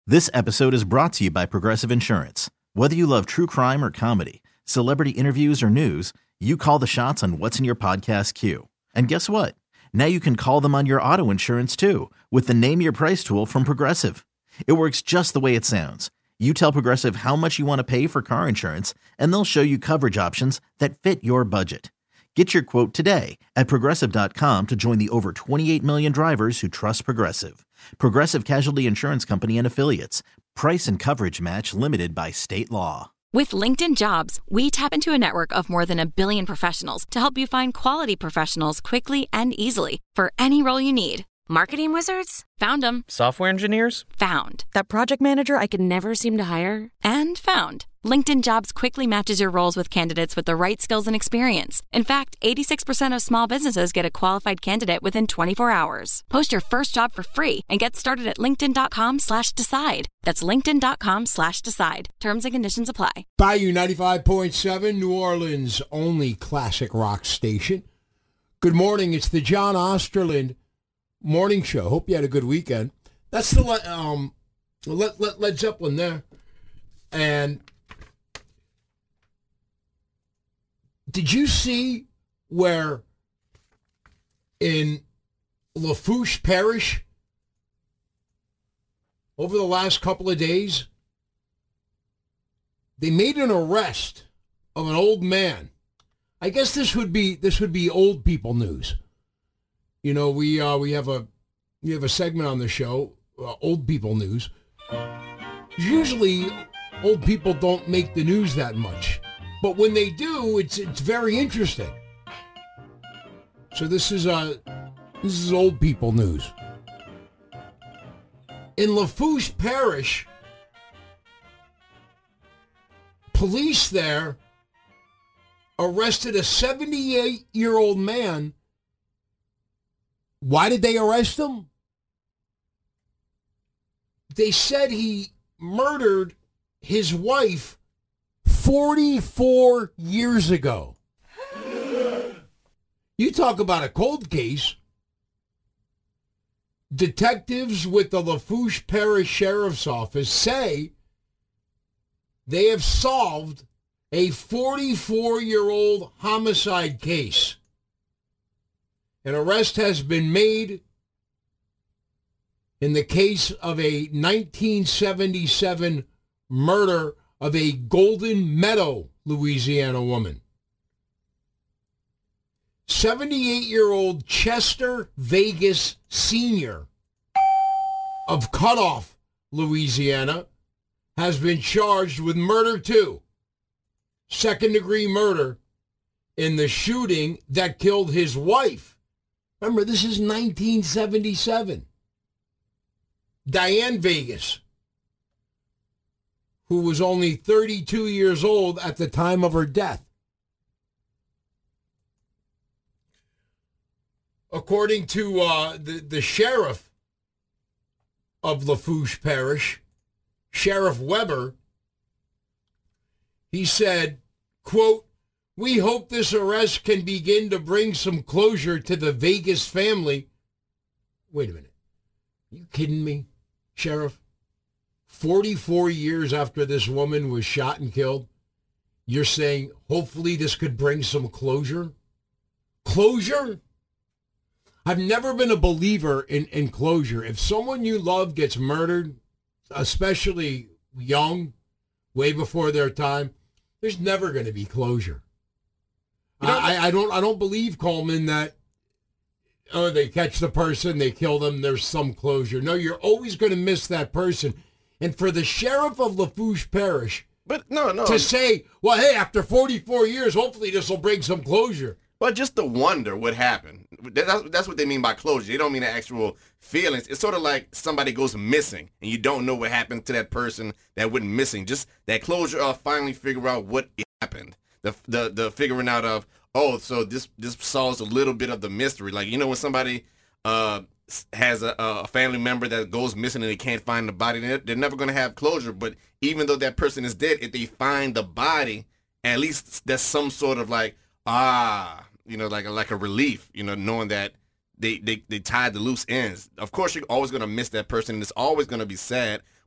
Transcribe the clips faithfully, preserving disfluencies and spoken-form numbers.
This episode is brought to you by Progressive Insurance. Whether you love true crime or comedy, celebrity interviews or news, you call the shots on what's in your podcast queue. And guess what? Now you can call them on your auto insurance too with the Name Your Price tool from Progressive. It works just the way it sounds. You tell Progressive how much you want to pay for car insurance, and they'll show you coverage options that fit your budget. Get your quote today at Progressive dot com to join the over twenty-eight million drivers who trust Progressive. Progressive Casualty Insurance Company and Affiliates. Price and coverage match limited by state law. With LinkedIn Jobs, we tap into a network of more than a billion professionals to help you find quality professionals quickly and easily for any role you need. Marketing wizards? Found them. Software engineers? Found. That project manager I could never seem to hire? And found. LinkedIn Jobs quickly matches your roles with candidates with the right skills and experience. In fact, eighty-six percent of small businesses get a qualified candidate within twenty-four hours. Post your first job for free and get started at linkedin.com slash decide. That's linkedin.com slash decide. Terms and conditions apply. Bayou ninety-five point seven, New Orleans' only classic rock station. Good morning. It's the John Osterland Morning Show. Hope you had a good weekend. That's the um, Led, Led, Led Zeppelin there. And did you see where in Lafourche Parish over the last couple of days, they made an arrest of an old man? I guess this would be this would be old people news. You know, we uh, we have a we have a segment on the show, uh, old people news. Usually, old people don't make the news that much, but when they do, it's it's very interesting. So this is uh this is old people news. In Lafourche Parish, police there arrested a seventy-eight-year-old man. Why did they arrest him? They said he murdered his wife forty-four years ago. You talk about a cold case. Detectives with the Lafourche Parish Sheriff's Office say they have solved a forty-four-year-old homicide case. An arrest has been made in the case of a nineteen seventy-seven murder of a Golden Meadow, Louisiana woman. seventy-eight-year-old Chester Vegas Senior of Cutoff, Louisiana, has been charged with murder too. Second-degree murder in the shooting that killed his wife. Remember, this is nineteen seventy-seven. Diane Vegas, who was only thirty-two years old at the time of her death. According to uh, the, the sheriff of Lafourche Parish, Sheriff Weber, he said, quote, "We hope this arrest can begin to bring some closure to the Vegas family." Wait a minute. Are you kidding me, Sheriff? forty-four years after this woman was shot and killed, you're saying hopefully this could bring some closure? Closure? I've never been a believer in, in closure. If someone you love gets murdered, especially young, way before their time, there's never going to be closure. You know, I, I don't I don't believe, Coleman, that, oh, they catch the person, they kill them, there's some closure. No, you're always going to miss that person. And for the sheriff of Lafourche Parish but no, no. to say, well, hey, after forty-four years, hopefully this will bring some closure. Well, just to wonder what happened. That's, that's what they mean by closure. They don't mean the actual feelings. It's sort of like somebody goes missing and you don't know what happened to that person that went missing. Just that closure of finally figure out what happened. The the the figuring out of, oh, so this this solves a little bit of the mystery. Like, you know, when somebody uh, has a, a family member that goes missing and they can't find the body, they're, they're never going to have closure. But even though that person is dead, if they find the body, at least that's some sort of like, ah, you know, like a, like a relief, you know, knowing that they, they, they tied the loose ends. Of course, you're always going to miss that person, and it's always going to be sad.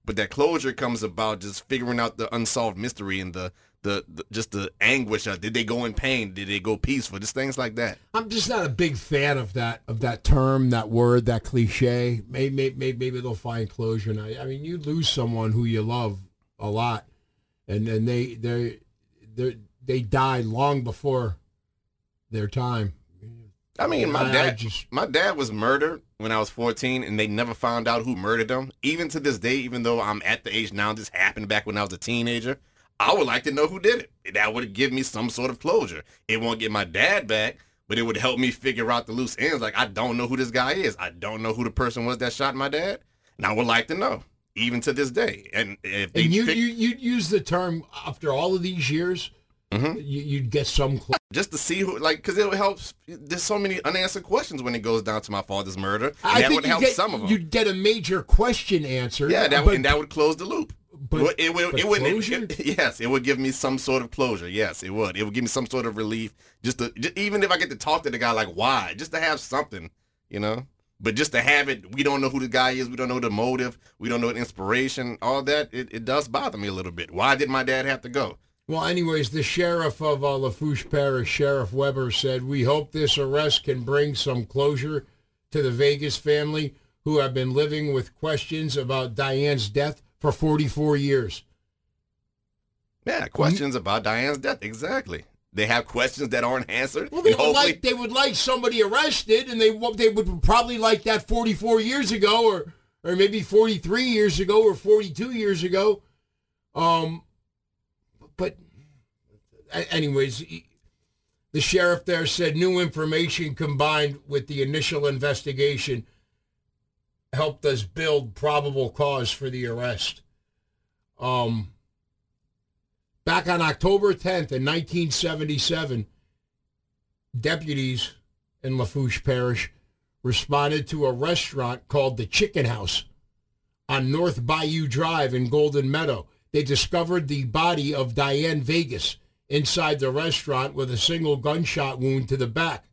But that closure comes about just figuring out the unsolved mystery and the, the, the just the anguish of, did they go in pain? Did they go peaceful? Just things like that. I'm just not a big fan of that of that term, that word, that cliche. Maybe maybe, maybe they'll find closure now. I mean, you lose someone who you love a lot, and and they they they they die long before their time. I mean, my I, dad I just, my dad was murdered when I was fourteen, and they never found out who murdered him. Even to this day, even though I'm at the age now, this happened back when I was a teenager, I would like to know who did it. That would give me some sort of closure. It won't get my dad back, but it would help me figure out the loose ends. Like, I don't know who this guy is. I don't know who the person was that shot my dad, and I would like to know, even to this day. And if they and you, pick, you you use the term after all of these years, mm-hmm. you, you'd get some closure. Just to see who, like, because it helps. There's so many unanswered questions when it goes down to my father's murder. And I that think would you help get, some of them. You'd get a major question answered. Yeah, that but, would, and that would close the loop. But, it would, but it would, closure? it, yes, it would give me some sort of closure. Yes, it would. It would give me some sort of relief. Just to, just, even if I get to talk to the guy, like, why? Just to have something, you know. But just to have it, we don't know who the guy is. We don't know the motive. We don't know the inspiration. All that, it, it does bother me a little bit. Why did my dad have to go? Well, anyways, the sheriff of uh, Lafourche Parish, Sheriff Weber, said, "We hope this arrest can bring some closure to the Vegas family who have been living with questions about Diane's death for forty-four years. Yeah, questions about Diane's death. Exactly. They have questions that aren't answered. Well, they and would hopefully- like they would like somebody arrested, and they they would probably like that forty-four years ago, or or maybe forty-three years ago, or forty-two years ago. Um, but anyways, the sheriff there said new information combined with the initial investigation helped us build probable cause for the arrest. Um. Back on October tenth in nineteen seventy-seven, deputies in Lafourche Parish responded to a restaurant called the Chicken House on North Bayou Drive in Golden Meadow. They discovered the body of Diane Vegas inside the restaurant with a single gunshot wound to the back.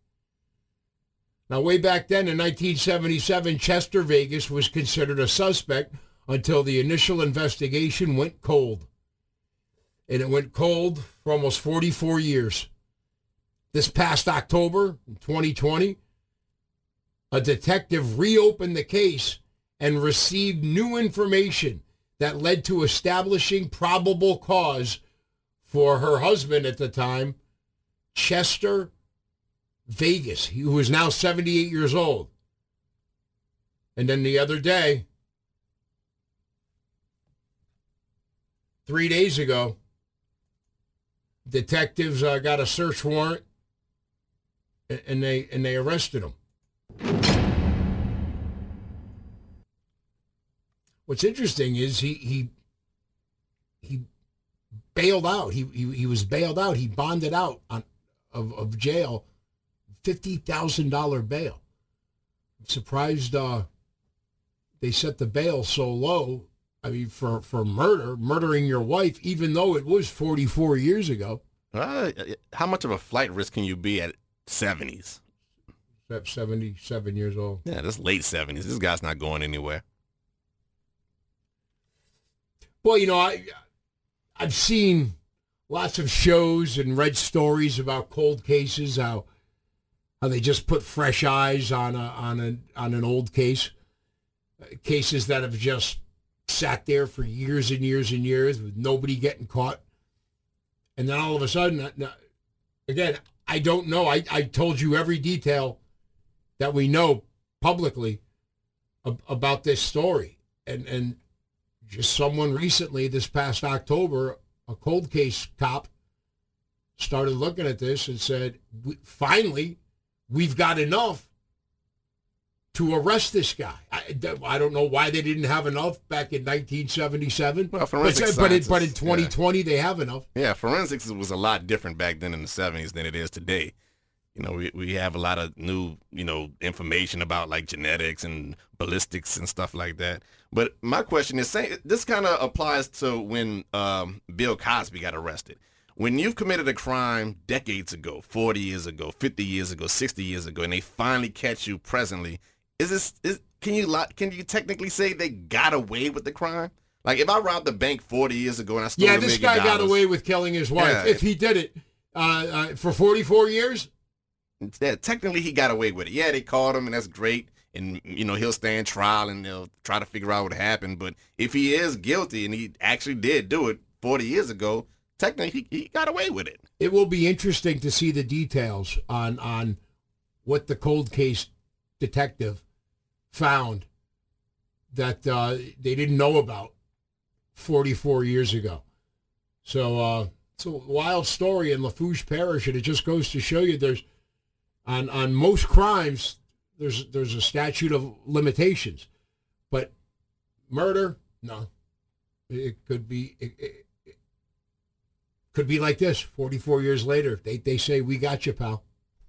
Now, way back then in nineteen seventy-seven, Chester Vegas was considered a suspect until the initial investigation went cold. And it went cold for almost forty-four years. This past October, twenty twenty, a detective reopened the case and received new information that led to establishing probable cause for her husband at the time, Chester Vegas, who is now seventy-eight years old. And then the other day, three days ago, detectives uh, got a search warrant, and they and they arrested him. What's interesting is he he he bailed out. He he, he was bailed out. He bonded out on of, of jail, fifty thousand dollar bail. I'm surprised uh, they set the bail so low. I mean, for, for murder, murdering your wife, even though it was forty-four years ago. Uh, how much of a flight risk can you be at seventies? seventy-seven years old. Yeah, that's late seventies. This guy's not going anywhere. Well, you know, I, I've seen lots of shows and read stories about cold cases, how how they just put fresh eyes on a, on a, on an old case, cases that have just sat there for years and years and years with nobody getting caught. And then all of a sudden, again, I don't know. I, I told you every detail that we know publicly ab- about this story. And, and just someone recently, this past October, a cold case cop started looking at this and said, finally, we've got enough to arrest this guy. I, I don't know why they didn't have enough back in nineteen seventy-seven. Well, forensic but, but, it, science but in is- twenty twenty, yeah. they have enough. Yeah, forensics was a lot different back then in the seventies than it is today. You know, we, we have a lot of new, you know, information about like genetics and ballistics and stuff like that. But my question is, saying this kind of applies to when um, Bill Cosby got arrested. When you've committed a crime decades ago, forty years ago, fifty years ago, sixty years ago, and they finally catch you presently, is this is can you li- can you technically say they got away with the crime? Like, if I robbed a bank forty years ago and I stole Yeah, a this million guy got dollars, away with killing his wife. Yeah. If he did it uh, uh, for forty-four years, yeah, technically he got away with it. Yeah, they caught him, and that's great. And, you know, he'll stand trial, and they'll try to figure out what happened. But if he is guilty, and he actually did do it forty years ago, technically he, he got away with it. it will be interesting to see the details on on what the cold case detective found that uh, they didn't know about forty-four years ago. So uh, it's a wild story in Lafourche Parish, and it just goes to show you there's on on most crimes there's there's a statute of limitations, but murder, no, it could be it, it, it could be like this. forty-four years later, they they say we got you, pal.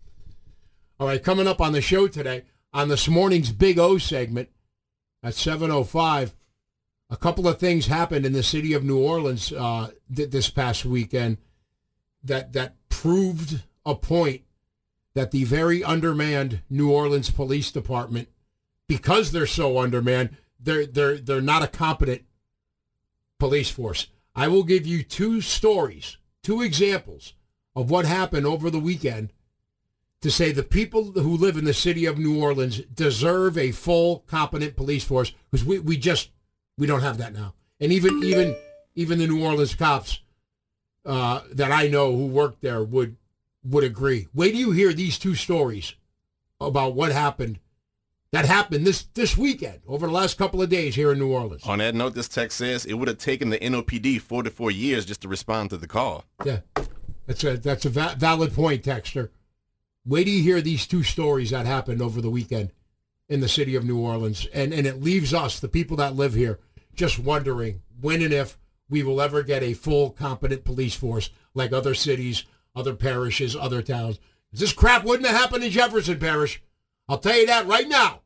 All right, coming up on the show today on this morning's Big O segment at seven oh five. A couple of things happened in the city of New Orleans uh, th- this past weekend that that proved a point that the very undermanned New Orleans Police Department, because they're so undermanned, they're they're they're not a competent police force. I will give you two stories, two examples of what happened over the weekend to say the people who live in the city of New Orleans deserve a full, competent police force, because we, we just we don't have that now. And even even even the New Orleans cops uh, that I know who work there would would agree. Wait till you hear these two stories about what happened that happened this this weekend over the last couple of days here in New Orleans. On that note, this text says it would have taken the N O P D forty-four years just to respond to the call. Yeah, that's a that's a va- valid point, Texter. Wait till you hear these two stories that happened over the weekend in the city of New Orleans, and and it leaves us, the people that live here, just wondering when and if we will ever get a full, competent police force like other cities, other parishes, other towns. This crap wouldn't have happened in Jefferson Parish. I'll tell you that right now.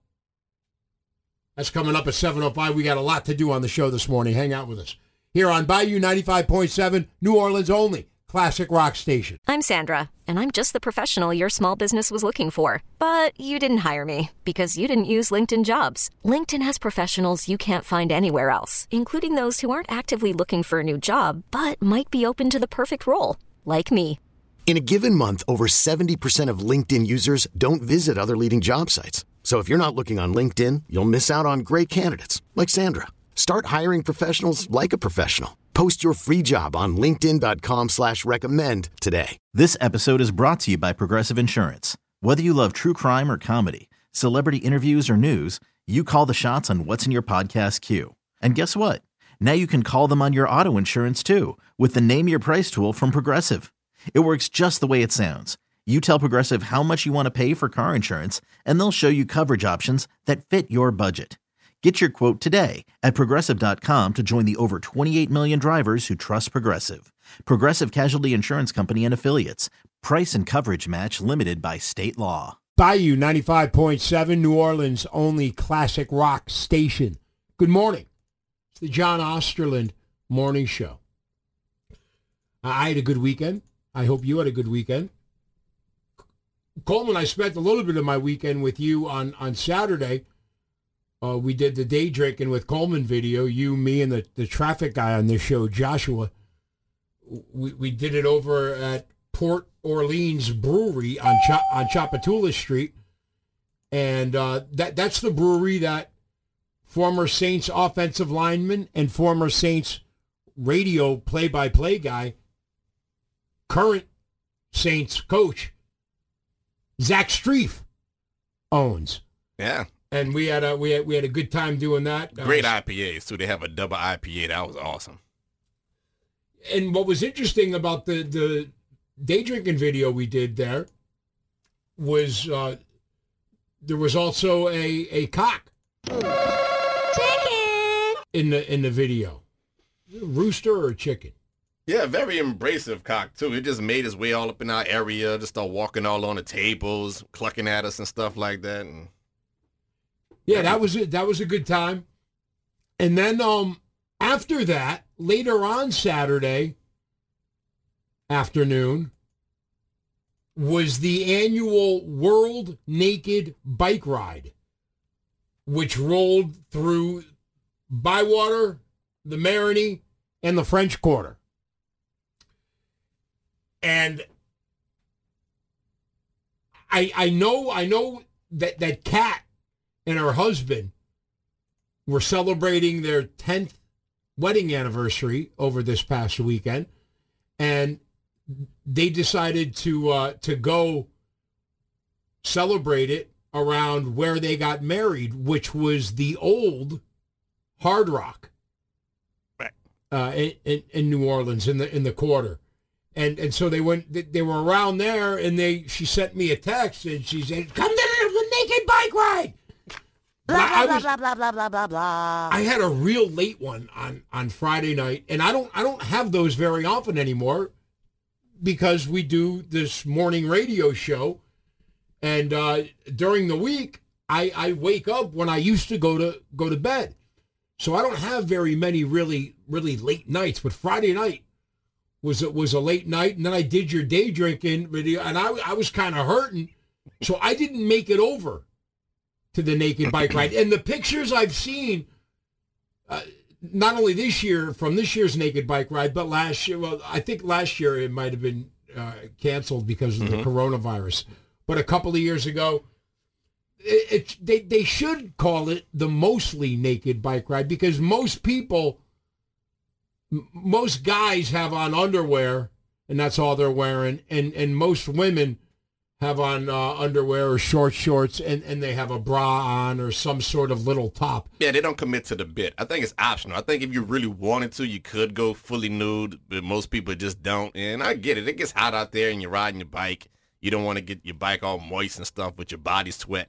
That's coming up at seven oh five. We got a lot to do on the show this morning. Hang out with us. Here on Bayou ninety-five point seven, New Orleans only, classic rock station. I'm Sandra, and I'm just the professional your small business was looking for. But you didn't hire me because you didn't use LinkedIn Jobs. LinkedIn has professionals you can't find anywhere else, including those who aren't actively looking for a new job, but might be open to the perfect role, like me. In a given month, over seventy percent of LinkedIn users don't visit other leading job sites. So if you're not looking on LinkedIn, you'll miss out on great candidates like Sandra. Start hiring professionals like a professional. Post your free job on linkedin.com slash recommend today. This episode is brought to you by Progressive Insurance. Whether you love true crime or comedy, celebrity interviews or news, you call the shots on what's in your podcast queue. And guess what? Now you can call them on your auto insurance too with the Name Your Price tool from Progressive. It works just the way it sounds. You tell Progressive how much you want to pay for car insurance, and they'll show you coverage options that fit your budget. Get your quote today at Progressive dot com to join the over twenty-eight million drivers who trust Progressive. Progressive Casualty Insurance Company and Affiliates. Price and coverage match limited by state law. Bayou ninety-five point seven, New Orleans only classic rock station. Good morning. It's the John Osterland Morning Show. I had a good weekend. I hope you had a good weekend. Coleman, I spent a little bit of my weekend with you on, on Saturday. Uh, we did the day drinking with Coleman video. You, me, and the, the traffic guy on this show, Joshua. We we did it over at Port Orleans Brewery on Ch- on Chapatula Street. And uh, that that's the brewery that former Saints offensive lineman and former Saints radio play-by-play guy, current Saints coach, Zach Strief, owns. Yeah. And we had a we had we had a good time doing that. Great uh, I P As, too. They have a double I P A. That was awesome. And what was interesting about the, the day drinking video we did there was uh, there was also a, a cock chicken in the in the video. Rooster or chicken? Yeah, very embracive cock, too. It just made his way all up in our area, just start walking all on the tables, clucking at us and stuff like that. And yeah, that was it. That was a good time. And then um, after that, later on Saturday afternoon, was the annual World Naked Bike Ride, which rolled through Bywater, the Marigny, and the French Quarter. And I I know I know that that Kat and her husband were celebrating their tenth wedding anniversary over this past weekend, and they decided to uh, to go celebrate it around where they got married, which was the old Hard Rock, right, uh, in, in in New Orleans in the in the Quarter, and and so they went. They, they were around there, and they she sent me a text, and she said, "Come to the naked bike ride." Blah, I blah, was, blah, blah, blah, blah, blah, blah. I had a real late one on, on Friday night, and I don't I don't have those very often anymore because we do this morning radio show, and uh, during the week I, I wake up when I used to go to go to bed, so I don't have very many really really late nights. But Friday night was it was a late night, and then I did your day drinking video, and I I was kind of hurting, so I didn't make it over to the naked bike ride. And the pictures I've seen, uh, not only this year from this year's naked bike ride, but last year, well, I think last year it might have been uh, canceled because of mm-hmm. the coronavirus. But a couple of years ago, it, it, they, they should call it the mostly naked bike ride because most people, m- most guys have on underwear and that's all they're wearing. And, and most women have on uh, underwear or short shorts, and, and they have a bra on or some sort of little top. Yeah, they don't commit to the bit. I think it's optional. I think if you really wanted to, you could go fully nude, but most people just don't. And I get it. It gets hot out there, and you're riding your bike. You don't want to get your bike all moist and stuff with your body sweat.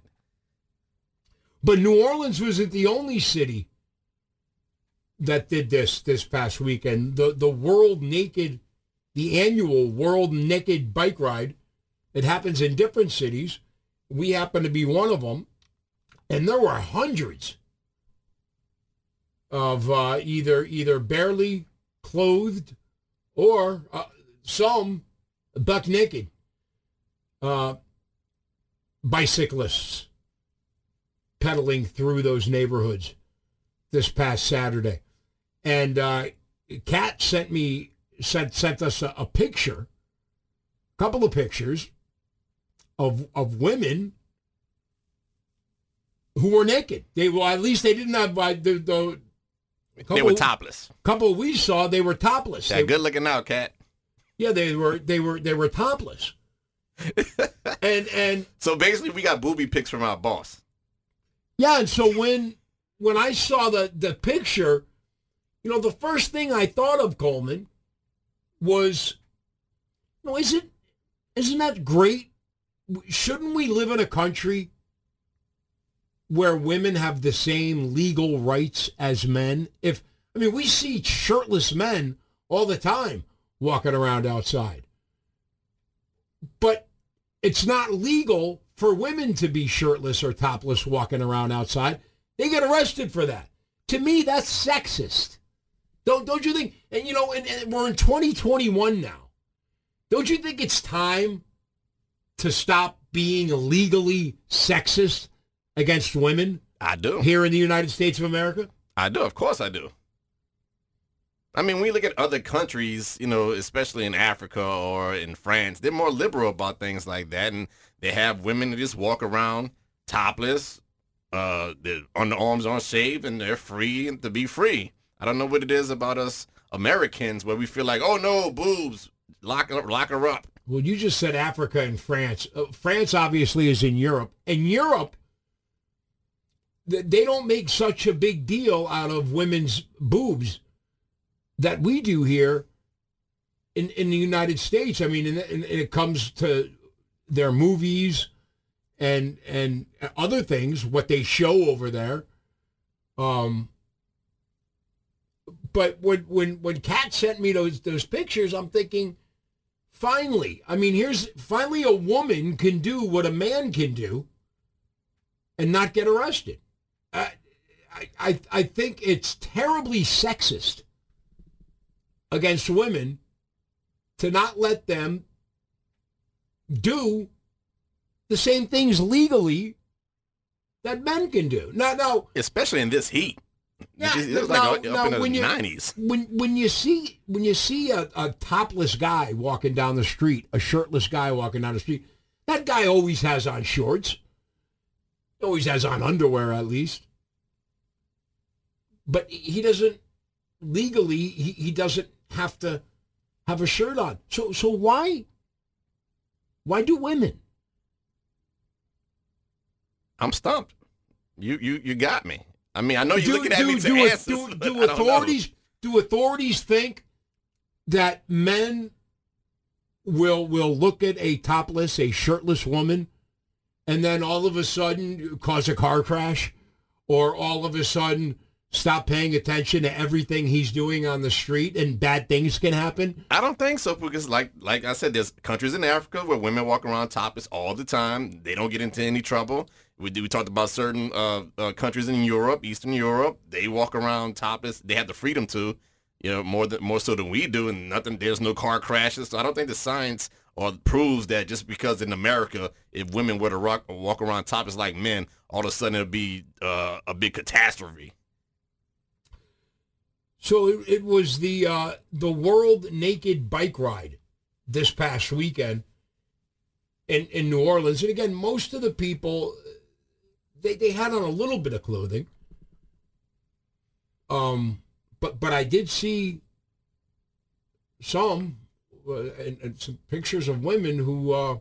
But New Orleans wasn't the only city that did this this past weekend. The, the World Naked, the annual World Naked Bike Ride, it happens in different cities. We happen to be one of them. And there were hundreds of uh, either either barely clothed or uh, some buck naked uh, bicyclists pedaling through those neighborhoods this past Saturday. And uh, Kat sent me sent sent us a, a picture, a couple of pictures of of women who were naked. They well, at least they didn't have uh, the, the they were topless. Couple we saw, they were topless. Yeah, they, good looking out, Kat. Yeah, they were they were they were topless. and and so basically, we got booby pics from our boss. Yeah, and so when when I saw the the picture, you know, the first thing I thought of, Coleman, was, you know, isn't isn't that great? Shouldn't we live in a country where women have the same legal rights as men? If I mean, we see shirtless men all the time walking around outside. But it's not legal for women to be shirtless or topless walking around outside. They get arrested for that. To me, that's sexist. Don't don't you think? And you know, and, and we're in twenty twenty-one now. Don't you think it's time to stop being legally sexist against women? I do. Here in the United States of America? I do. Of course I do. I mean, we look at other countries, you know, especially in Africa or in France, they're more liberal about things like that. And they have women that just walk around topless, uh, their underarms unshaved, and they're free to be free. I don't know what it is about us Americans where we feel like, oh, no, boobs, lock her, lock her up. Well, you just said Africa and France. Uh, France obviously is in Europe. And Europe, th- they don't make such a big deal out of women's boobs that we do here in, in the United States. I mean, and, and it comes to their movies and and other things, what they show over there. Um, but when when when Kat sent me those those pictures, I'm thinking, finally, I mean, here's finally a woman can do what a man can do and not get arrested. I I I think it's terribly sexist against women to not let them do the same things legally that men can do. Now, now, especially in this heat. Yeah, it was like now, up now in the when you, nineties. When when you see when you see a, a topless guy walking down the street, a shirtless guy walking down the street, that guy always has on shorts. Always has on underwear at least. But he doesn't legally he, he doesn't have to have a shirt on. So so why why do women? I'm stumped. You you you got me. I mean, I know you're do, looking at do, me to do, answers, do, but do I don't know. authorities do authorities think that men will will look at a topless, a shirtless woman, and then all of a sudden cause a car crash, or all of a sudden stop paying attention to everything he's doing on the street, and bad things can happen? I don't think so, because like like I said, there's countries in Africa where women walk around topless all the time. They don't get into any trouble. We, we talked about certain uh, uh, countries in Europe, Eastern Europe. They walk around topless. They have the freedom to, you know, more than more so than we do, and nothing. There's no car crashes. So I don't think the science or proves that just because in America, if women were to rock, walk around topless like men, all of a sudden it'll be uh, a big catastrophe. So it, it was the uh, the World Naked Bike Ride this past weekend in, in New Orleans. And again, most of the people, they, they had on a little bit of clothing. Um, but but I did see some uh, and, and some pictures of women who, uh,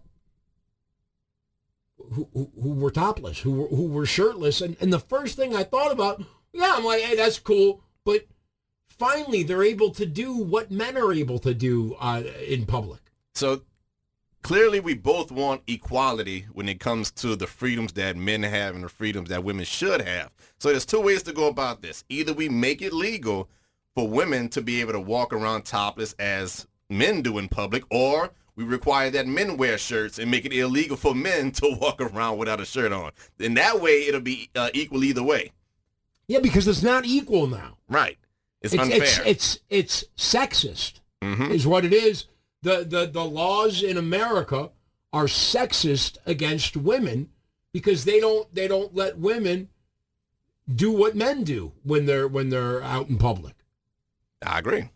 who who who were topless, who were, who were shirtless. And, and the first thing I thought about, yeah, I'm like, hey, that's cool. But finally, they're able to do what men are able to do uh, in public. So clearly we both want equality when it comes to the freedoms that men have and the freedoms that women should have. So there's two ways to go about this. Either we make it legal for women to be able to walk around topless as men do in public, or we require that men wear shirts and make it illegal for men to walk around without a shirt on. In that way, it'll be uh, equal either way. Yeah, because it's not equal now. Right. It's, It's unfair. it's it's, it's sexist, Mhm. is what it is. The, the the laws in America are sexist against women because they don't they don't let women do what men do when they're when they're out in public. I agree.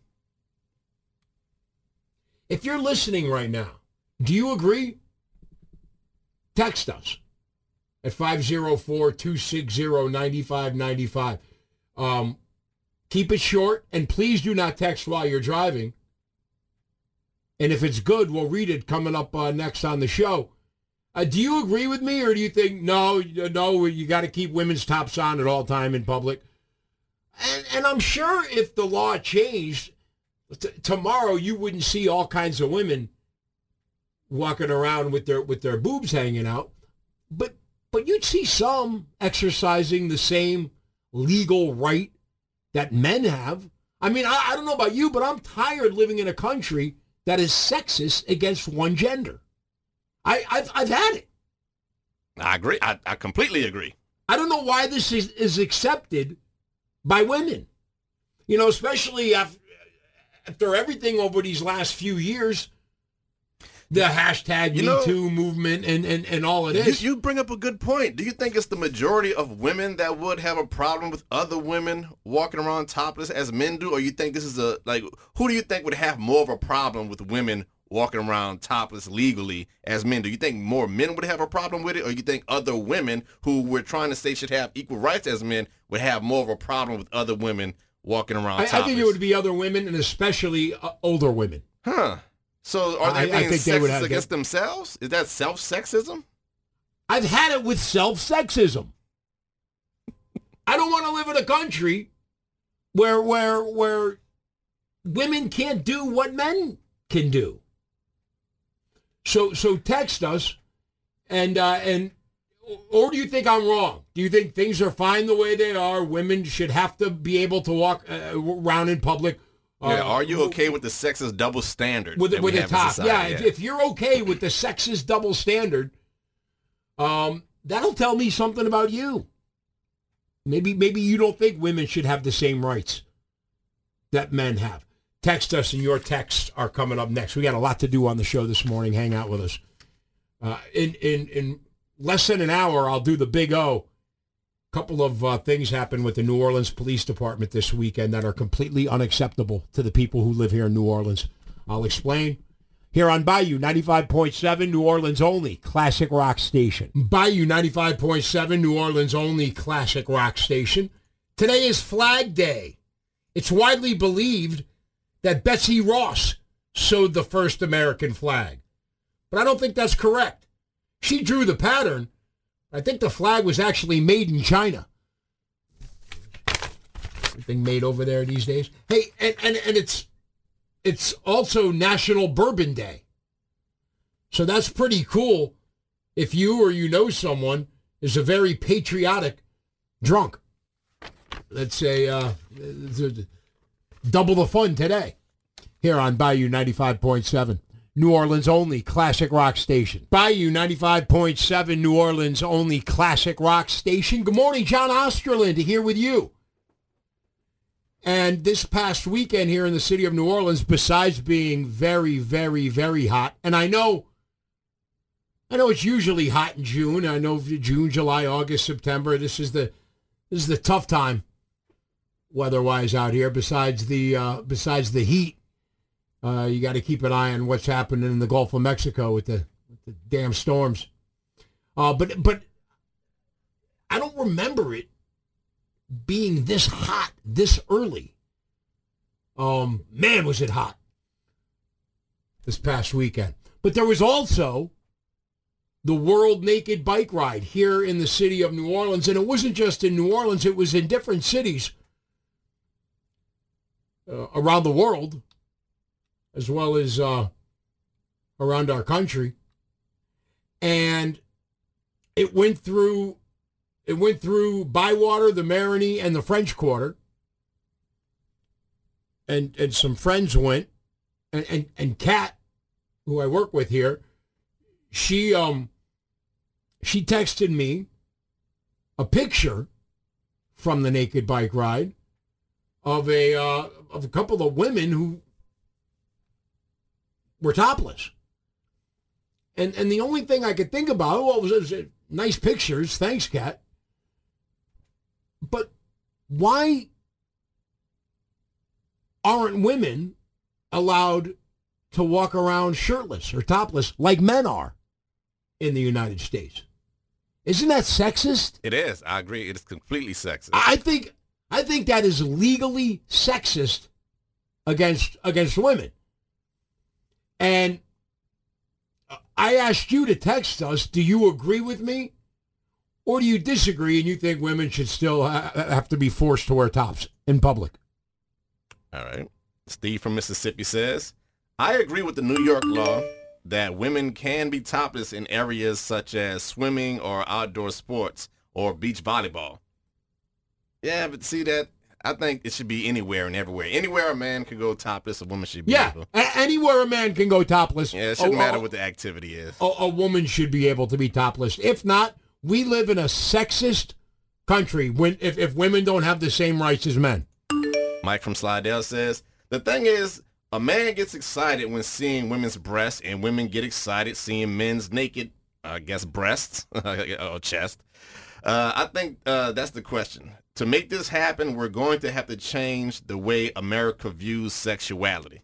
If you're listening right now, do you agree? Text us at five oh four, two six zero, nine five nine five. Um, keep it short, and please do not text while you're driving. And if it's good, we'll read it coming up uh, next on the show. Uh, do you agree with me, or do you think, no, no, you got to keep women's tops on at all time in public? And, and I'm sure if the law changed, t- tomorrow you wouldn't see all kinds of women walking around with their with their boobs hanging out. But but you'd see some exercising the same legal right that men have. I mean, I, I don't know about you, but I'm tired living in a country that is sexist against one gender. I, I've I've had it. I agree. I, I completely agree. I don't know why this is, is accepted by women. You know, especially after, after everything over these last few years, the hashtag You Me know, Too movement and, and, and all of this. You, you bring up a good point. Do you think it's the majority of women that would have a problem with other women walking around topless as men do? Or you think this is a, like, who do you think would have more of a problem with women walking around topless legally as men? Do you think more men would have a problem with it? Or you think other women who we're trying to say should have equal rights as men would have more of a problem with other women walking around I, topless? I think it would be other women, and especially uh, older women. Huh. So are they I- I being think they would sexist have- against themselves? Is that self-sexism? I've had it with self-sexism. I don't want to live in a country where where where women can't do what men can do. So so text us, and uh, and or do you think I'm wrong? Do you think things are fine the way they are? Women should have to be able to walk uh, around in public. Uh, Yeah, are you okay with the sexist double standard with that with we the have in top? society? Yeah, if, if you're okay with the sexist double standard, um, that'll tell me something about you. Maybe maybe you don't think women should have the same rights that men have. Text us, and your texts are coming up next. We got a lot to do on the show this morning. Hang out with us. Uh, in in in less than an hour, I'll do the Big O, couple of uh, things happened with the New Orleans Police Department this weekend that are completely unacceptable to the people who live here in New Orleans. I'll explain. Here on Bayou ninety-five point seven, New Orleans only classic rock station. Bayou ninety-five point seven, New Orleans only classic rock station. Today is Flag Day. It's widely believed that Betsy Ross sewed the first American flag. But I don't think that's correct. She drew the pattern. I think the flag was actually made in China. Everything made over there these days. Hey, and, and, and it's it's also National Bourbon Day. So that's pretty cool if you or you know someone is a very patriotic drunk. Let's say uh, double the fun today here on Bayou ninety-five point seven. New Orleans only classic rock station. Bayou ninety-five point seven, New Orleans only classic rock station. Good morning, John Osterland here with you. And this past weekend here in the city of New Orleans, besides being very, very, very hot, and I know, I know it's usually hot in June. I know June, July, August, September. This is the this is the tough time weather-wise out here. Besides the uh, besides the heat. Uh, you got to keep an eye on what's happening in the Gulf of Mexico with the, with the damn storms. Uh, but but I don't remember it being this hot this early. Um, man, was it hot this past weekend. But there was also the World Naked Bike Ride here in the city of New Orleans. And it wasn't just in New Orleans. It was in different cities uh, around the world, as well as uh, around our country. And it went through it went through Bywater, the Marigny, and the French Quarter. And and some friends went. And, and, and Kat, who I work with here, she um she texted me a picture from the Naked Bike Ride of a uh, of a couple of women who were topless. And and the only thing I could think about, well, was, was nice pictures. Thanks, Kat. But why aren't women allowed to walk around shirtless or topless like men are in the United States? Isn't that sexist? It is. I agree. It is completely sexist. I think I think that is legally sexist against against women. And I asked you to text us, do you agree with me? Or do you disagree and you think women should still ha- have to be forced to wear tops in public? All right. Steve from Mississippi says, I agree with the New York law that women can be topless in areas such as swimming or outdoor sports or beach volleyball. Yeah, but see that, I think it should be anywhere and everywhere. Anywhere a man can go topless, a woman should be yeah, able. Yeah, anywhere a man can go topless. Yeah, it shouldn't a, matter a, what the activity is. A, a woman should be able to be topless. If not, we live in a sexist country when if, if women don't have the same rights as men. Mike from Slidell says, the thing is, a man gets excited when seeing women's breasts, and women get excited seeing men's naked, I guess, breasts or chest. Uh, I think uh, that's the question. To make this happen, we're going to have to change the way America views sexuality.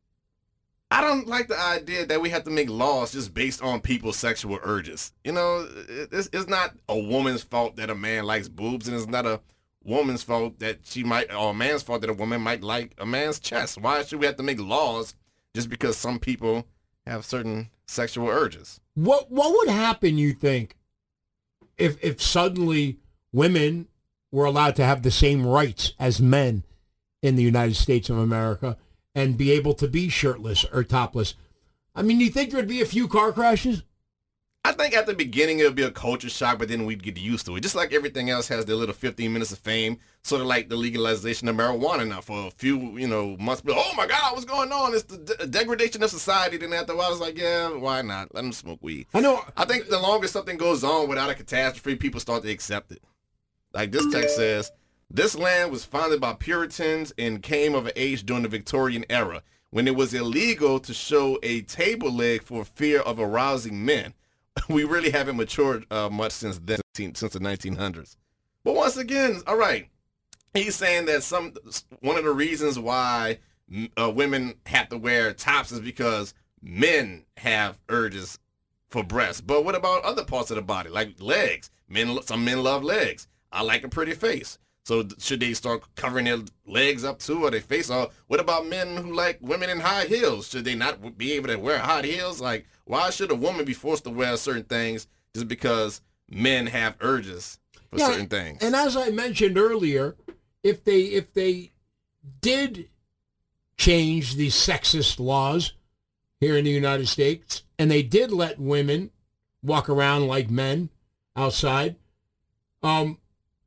I don't like the idea that we have to make laws just based on people's sexual urges. You know, it's, it's not a woman's fault that a man likes boobs, and it's not a woman's fault that she might, or a man's fault that a woman might like a man's chest. Why should we have to make laws just because some people have certain sexual urges? What what would happen, you think, if if suddenly women were allowed to have the same rights as men in the United States of America and be able to be shirtless or topless? I mean, you think there'd be a few car crashes? I think at the beginning it would be a culture shock, but then we'd get used to it. Just like everything else has their little fifteen minutes of fame, sort of like the legalization of marijuana now for a few, you know, months. But, oh, my God, what's going on? It's the de- degradation of society. Then after a while, it's like, yeah, why not? Let them smoke weed. I know. I think the longer something goes on without a catastrophe, people start to accept it. Like this text says, this land was founded by Puritans and came of age during the Victorian era, when it was illegal to show a table leg for fear of arousing men. We really haven't matured uh, much since then, since the nineteen hundreds. But once again, all right, he's saying that some one of the reasons why uh, women have to wear tops is because men have urges for breasts. But what about other parts of the body, like legs? Men, some men love legs. I like a pretty face. So should they start covering their legs up too, or their face? Or what about men who like women in high heels? Should they not be able to wear high heels? Like, why should a woman be forced to wear certain things just because men have urges for yeah, certain things? And as I mentioned earlier, if they if they did change the sexist laws here in the United States, and they did let women walk around like men outside, um,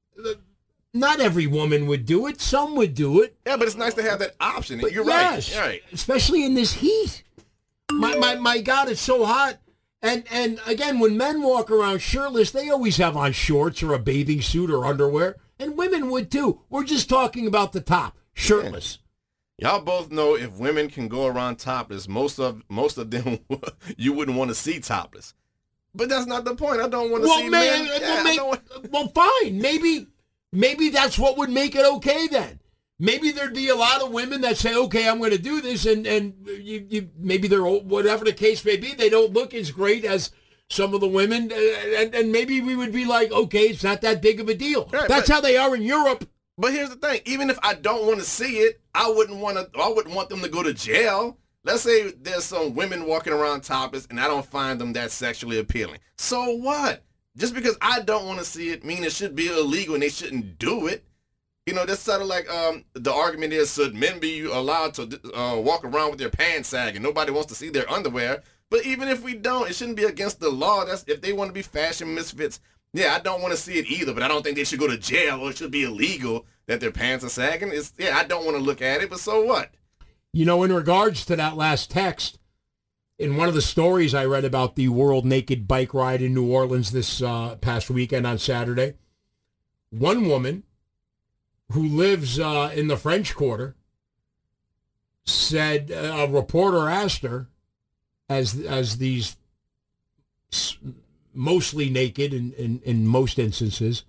not every woman would do it. Some would do it. Yeah, but it's nice to have that option. But You're yes, right. You're right. Especially in this heat. My, my my God, it's so hot. And and again, when men walk around shirtless, they always have on shorts or a bathing suit or underwear. And women would too. We're just talking about the top, shirtless. Yeah. Y'all both know if women can go around topless, most of most of them you wouldn't want to see topless. But that's not the point. I don't want to well, see man, men. well, Yeah, may, want... well, fine. Maybe maybe that's what would make it okay then. Maybe there'd be a lot of women that say, okay, I'm going to do this, and, and you, you maybe they're, whatever the case may be, they don't look as great as some of the women, and, and maybe we would be like, okay, it's not that big of a deal. Right, That's but, how they are in Europe. But here's the thing. Even if I don't want to see it, I wouldn't want to, I wouldn't want them to go to jail. Let's say there's some women walking around topless, and I don't find them that sexually appealing. So what? Just because I don't want to see it mean it should be illegal and they shouldn't do it. You know, that's sort of like um, the argument is, should men be allowed to uh, walk around with their pants sagging? Nobody wants to see their underwear. But even if we don't, it shouldn't be against the law. That's if they want to be fashion misfits. Yeah, I don't want to see it either, but I don't think they should go to jail or it should be illegal that their pants are sagging. It's, yeah, I don't want to look at it, but so what? You know, in regards to that last text, in one of the stories I read about the World Naked Bike Ride in New Orleans this uh, past weekend on Saturday, one woman who lives uh, in the French Quarter said, uh, a reporter asked her, as as these mostly naked, in, in, in most instances,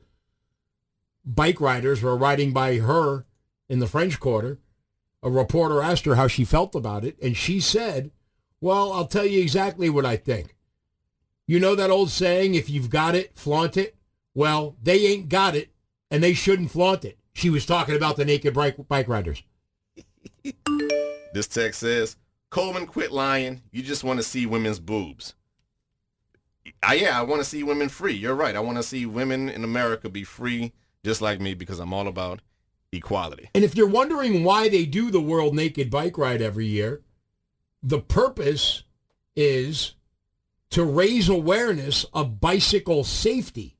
bike riders were riding by her in the French Quarter. A reporter asked her how she felt about it, and she said, well, I'll tell you exactly what I think. You know that old saying, if you've got it, flaunt it? Well, they ain't got it, and they shouldn't flaunt it. She was talking about the naked bike, bike riders. This text says, Coleman, quit lying. You just want to see women's boobs. I, yeah, I want to see women free. You're right. I want to see women in America be free just like me because I'm all about equality. And if you're wondering why they do the World Naked Bike Ride every year, the purpose is to raise awareness of bicycle safety.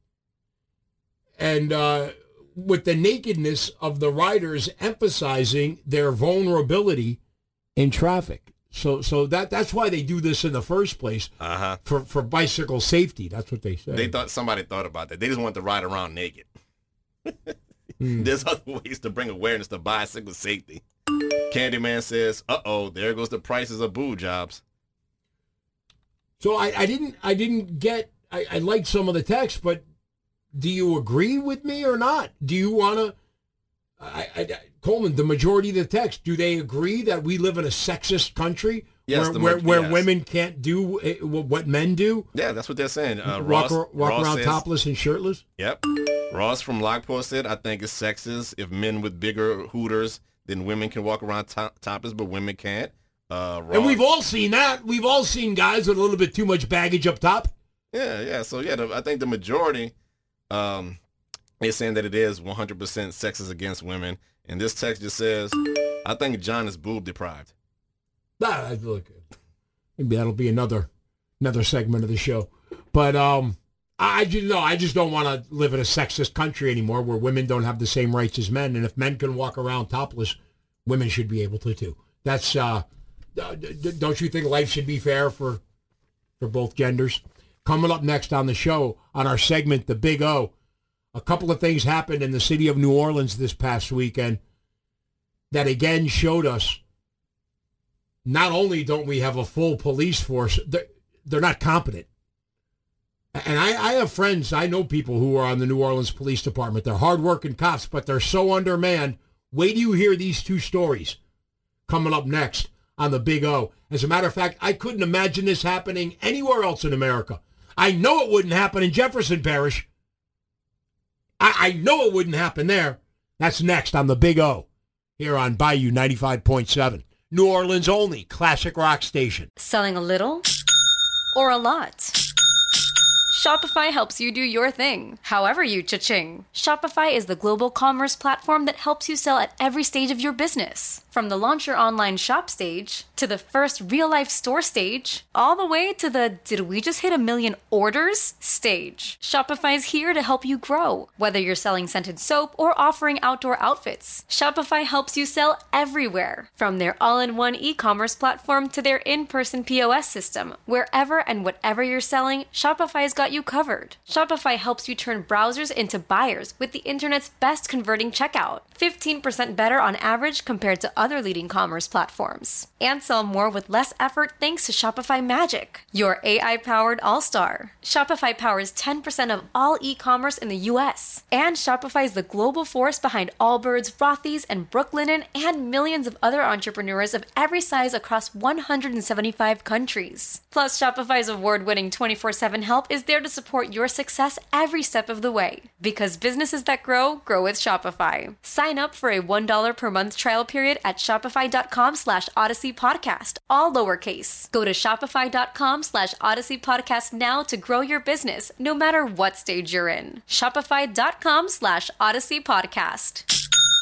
And uh, with the nakedness of the riders emphasizing their vulnerability in traffic. So so that that's why they do this in the first place, uh-huh. for, for bicycle safety. That's what they say. They thought somebody thought about that. They just want to ride around naked. mm. There's other ways to bring awareness to bicycle safety. Candyman says, uh-oh, there goes the prices of boob jobs. So I, I didn't I didn't get, I, I liked some of the text, but do you agree with me or not? Do you want to, I, I, Coleman, the majority of the text, do they agree that we live in a sexist country yes, where the, where, where yes. women can't do what men do? Yeah, that's what they're saying. Uh, walk Ross, walk Ross around says, topless and shirtless? Yep. Ross from Lockport said, I think it's sexist if men with bigger hooters than women can walk around to- topless, but women can't. Uh, and we've all seen that. We've all seen guys with a little bit too much baggage up top. Yeah, yeah. So, yeah, the, I think the majority um, is saying that it is one hundred percent sexist against women. And this text just says, I think John is boob deprived. Nah, look, maybe that'll be another another segment of the show. But um, I just no, I just don't want to live in a sexist country anymore where women don't have the same rights as men. And if men can walk around topless, women should be able to too. That's uh, don't you think life should be fair for for both genders? Coming up next on the show, on our segment, The Big O, a couple of things happened in the city of New Orleans this past weekend that again showed us not only don't we have a full police force, they're, they're not competent. And I, I have friends, I know people who are on the New Orleans Police Department. They're hardworking cops, but they're so undermanned. Wait till you hear these two stories coming up next on the Big O. As a matter of fact, I couldn't imagine this happening anywhere else in America. I know it wouldn't happen in Jefferson Parish. I, I know it wouldn't happen there. That's next on the Big O here on Bayou ninety-five point seven. New Orleans only classic rock station. Selling a little or a lot? Shopify helps you do your thing, however you cha-ching. Shopify is the global commerce platform that helps you sell at every stage of your business. From the launch your online shop stage, to the first real-life store stage, all the way to the did we just hit a million orders stage. Shopify's here to help you grow. Whether you're selling scented soap or offering outdoor outfits, Shopify helps you sell everywhere. From their all-in-one e-commerce platform to their in-person P O S system, wherever and whatever you're selling, Shopify's got you covered. Shopify helps you turn browsers into buyers with the internet's best converting checkout. fifteen percent better on average compared to other leading commerce platforms. And sell more with less effort thanks to Shopify Magic, your A I-powered all-star. Shopify powers ten percent of all e-commerce in the U S. And Shopify is the global force behind Allbirds, Rothy's, and Brooklinen, and millions of other entrepreneurs of every size across one hundred seventy-five countries. Plus, Shopify's award-winning twenty-four seven help is there to support your success every step of the way. Because businesses that grow, grow with Shopify. Sign up for a one dollar per month trial period at shopify.com slash Odyssey Podcast, all lowercase. Go to shopify.com slash Odyssey Podcast now to grow your business, no matter what stage you're in. Shopify.com slash Odyssey Podcast.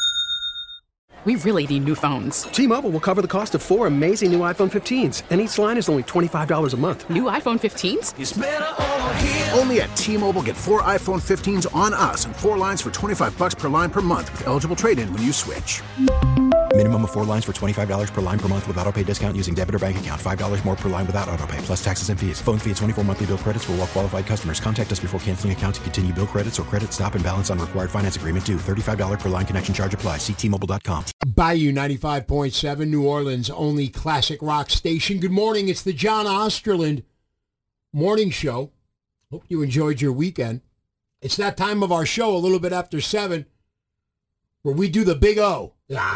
We really need new phones. T-Mobile will cover the cost of four amazing new iPhone fifteens, and each line is only twenty-five dollars a month. New iPhone fifteens? It's better over here. Only at T-Mobile, get four iPhone fifteens on us and four lines for twenty-five bucks per line per month with eligible trade-in when you switch. Minimum of four lines for twenty-five dollars per line per month with autopay discount using debit or bank account. five dollars more per line without autopay, plus taxes and fees. Phone fee at twenty-four monthly bill credits for well-qualified customers. Contact us before canceling account to continue bill credits or credit stop and balance on required finance agreement due. thirty-five dollars per line connection charge applies. See T Mobile dot com. Bayou ninety-five point seven, New Orleans only classic rock station. Good morning. It's the John Osterland Morning Show. Hope you enjoyed your weekend. It's that time of our show, a little bit after seven, where we do the Big O.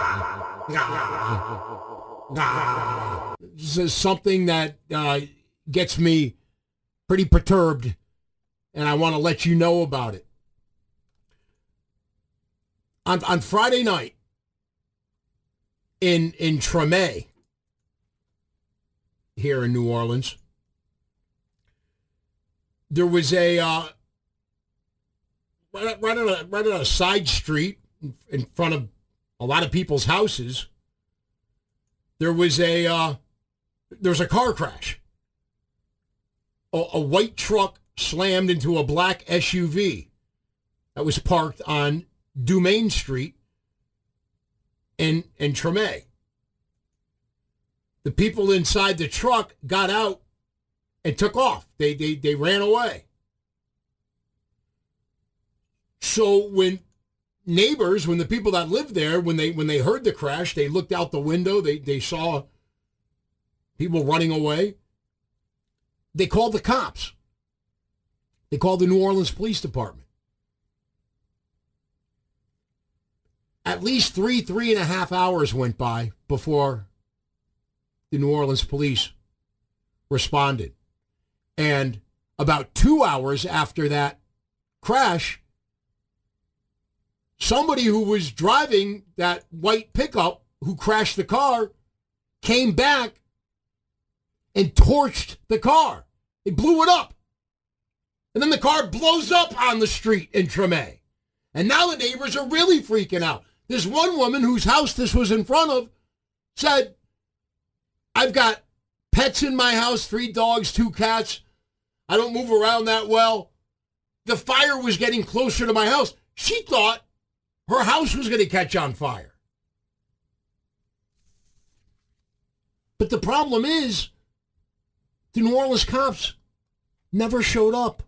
This is something that uh, gets me pretty perturbed, and I want to let you know about it. On, on Friday night, in in Treme, here in New Orleans, there was a uh, right, right on a right on a side street in front of a lot of people's houses. There was a uh, there was a car crash. A, a white truck slammed into a black S U V that was parked on Dumaine Street in in Treme. The people inside the truck got out and took off. They they they ran away. So when neighbors, when the people that lived there, when they when they heard the crash, they looked out the window, they they saw people running away. They called the cops. They called the New Orleans Police Department. At least three, three and a half hours went by before the New Orleans police responded. And about two hours after that crash, somebody who was driving that white pickup who crashed the car came back and torched the car. They blew it up. And then the car blows up on the street in Treme. And now the neighbors are really freaking out. This one woman whose house this was in front of said, I've got pets in my house, three dogs, two cats. I don't move around that well. The fire was getting closer to my house. She thought her house was going to catch on fire. But the problem is, the New Orleans cops never showed up.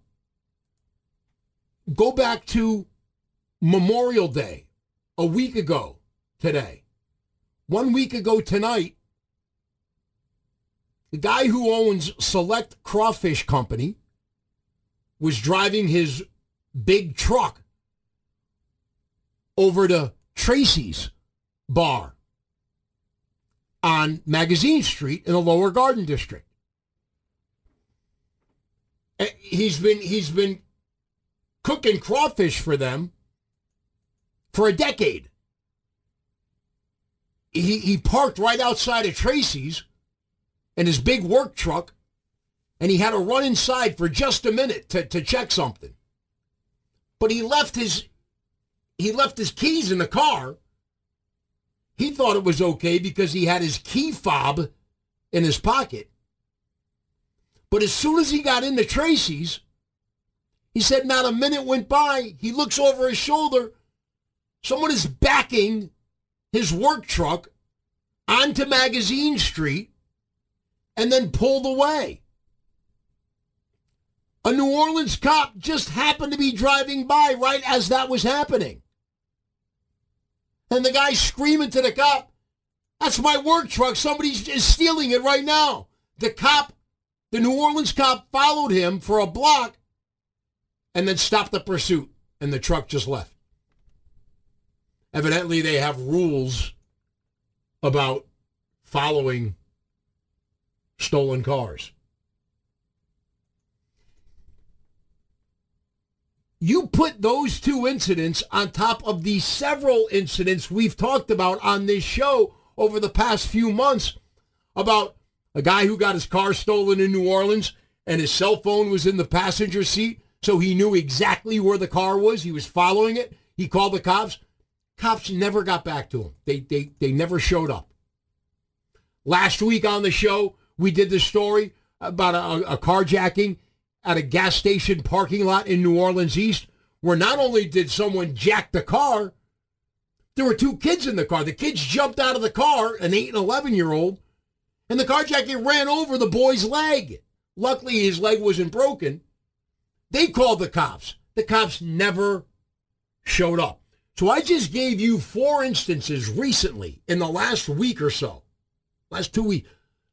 Go back to Memorial Day, a week ago today. One week ago tonight, the guy who owns Select Crawfish Company was driving his big truck over to Tracy's bar on Magazine Street in the Lower Garden District. He's been he's been cooking crawfish for them for a decade. He he parked right outside of Tracy's in his big work truck, and he had to run inside for just a minute to, to check something. But he left his he left his keys in the car. He thought it was okay because he had his key fob in his pocket. But as soon as he got into Tracy's, he said not a minute went by. He looks over his shoulder. Someone is backing his work truck onto Magazine Street and then pulled away. A New Orleans cop just happened to be driving by right as that was happening. And the guy screaming to the cop, "That's my work truck. Somebody is stealing it right now." The cop, the New Orleans cop, followed him for a block and then stopped the pursuit, and the truck just left. Evidently, they have rules about following stolen cars. You put those two incidents on top of the several incidents we've talked about on this show over the past few months about a guy who got his car stolen in New Orleans and his cell phone was in the passenger seat, so he knew exactly where the car was. He was following it. He called the cops. Cops never got back to him. They, they, they never showed up. Last week on the show, we did the story about a, a carjacking at a gas station parking lot in New Orleans East, where not only did someone jack the car, there were two kids in the car. The kids jumped out of the car, an eight and eleven-year-old, and the carjacking ran over the boy's leg. Luckily, his leg wasn't broken. They called the cops. The cops never showed up. So I just gave you four instances recently in the last week or so, last two weeks,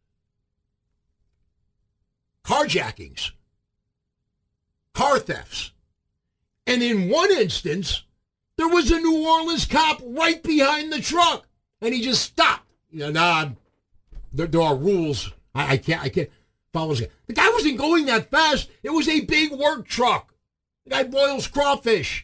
carjackings, car thefts. And in one instance, there was a New Orleans cop right behind the truck, and he just stopped. You know, nah, there, there are rules. I, I can't, I can't follow this guy. The guy wasn't going that fast. It was a big work truck. The guy boils crawfish.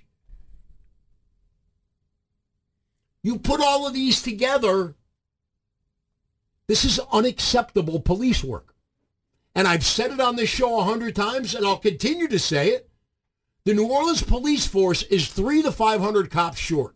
You put all of these together, this is unacceptable police work. And I've said it on this show a hundred times, and I'll continue to say it. The New Orleans police force is three to five hundred cops short.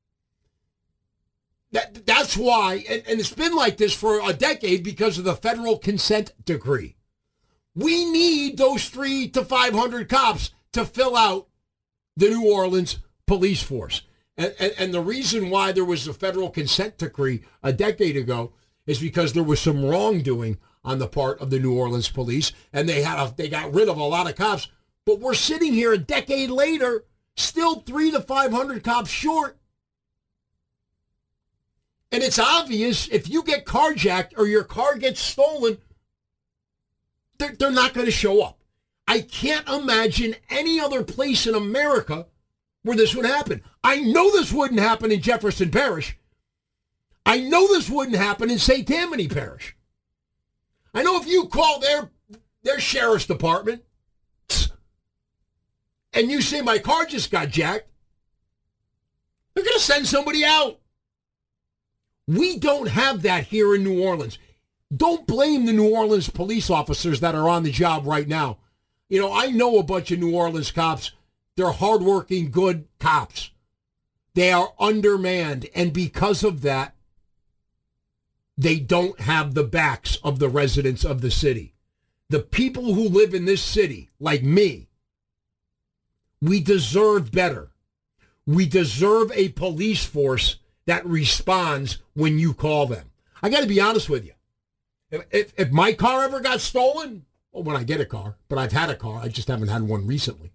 That, that's why, and, and it's been like this for a decade because of the federal consent decree. We need those three to five hundred cops to fill out the New Orleans police force. And, and, and the reason why there was a federal consent decree a decade ago is because there was some wrongdoing on the part of the New Orleans police, and they had a, they got rid of a lot of cops. But we're sitting here a decade later, still three to five hundred cops short. And it's obvious if you get carjacked or your car gets stolen, they're, they're not going to show up. I can't imagine any other place in America where this would happen. I know this wouldn't happen in Jefferson Parish. I know this wouldn't happen in Saint Tammany Parish. I know if you call their their sheriff's department and you say my car just got jacked, they're going to send somebody out. We don't have that here in New Orleans. Don't blame the New Orleans police officers that are on the job right now. You know, I know a bunch of New Orleans cops. They're hardworking, good cops. They are undermanned, and because of that, they don't have the backs of the residents of the city. The people who live in this city, like me, we deserve better. We deserve a police force that responds when you call them. I got to be honest with you. If, if, if my car ever got stolen, well, when I get a car, but I've had a car, I just haven't had one recently.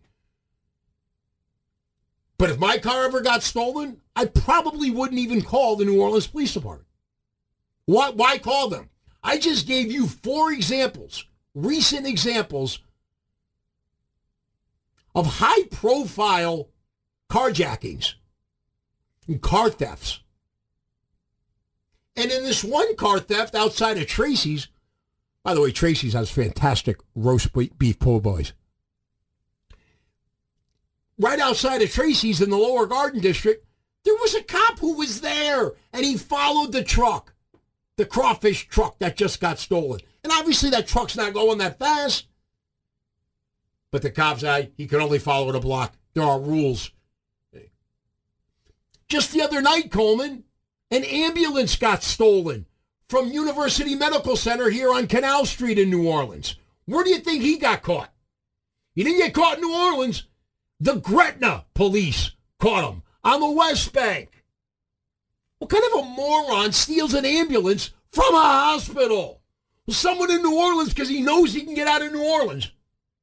But if my car ever got stolen, I probably wouldn't even call the New Orleans Police Department. Why, why call them? I just gave you four examples, recent examples, of high-profile carjackings and car thefts. And in this one car theft outside of Tracy's, by the way, Tracy's has fantastic roast beef po' boys. Right outside of Tracy's in the Lower Garden District, there was a cop who was there, and he followed the truck, the crawfish truck that just got stolen. And obviously that truck's not going that fast. But the cop said he could only follow the block. There are rules. Just the other night, Coleman, an ambulance got stolen from University Medical Center here on Canal Street in New Orleans. Where do you think he got caught? He didn't get caught in New Orleans. The Gretna police caught him on the West Bank. What kind of a moron steals an ambulance from a hospital? Well, someone in New Orleans because he knows he can get out of New Orleans.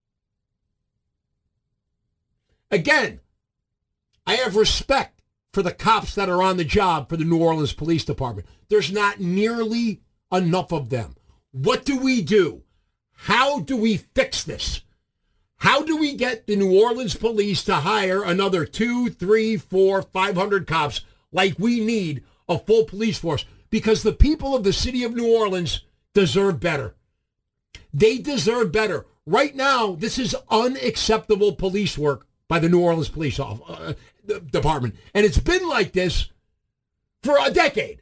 Again, I have respect for the cops that are on the job for the New Orleans Police Department. There's not nearly enough of them. What do we do? How do we fix this? How do we get the New Orleans police to hire another two, three, four, five hundred cops like we need a full police force? Because the people of the city of New Orleans deserve better. They deserve better. Right now, this is unacceptable police work by the New Orleans Police uh, Department. And it's been like this for a decade.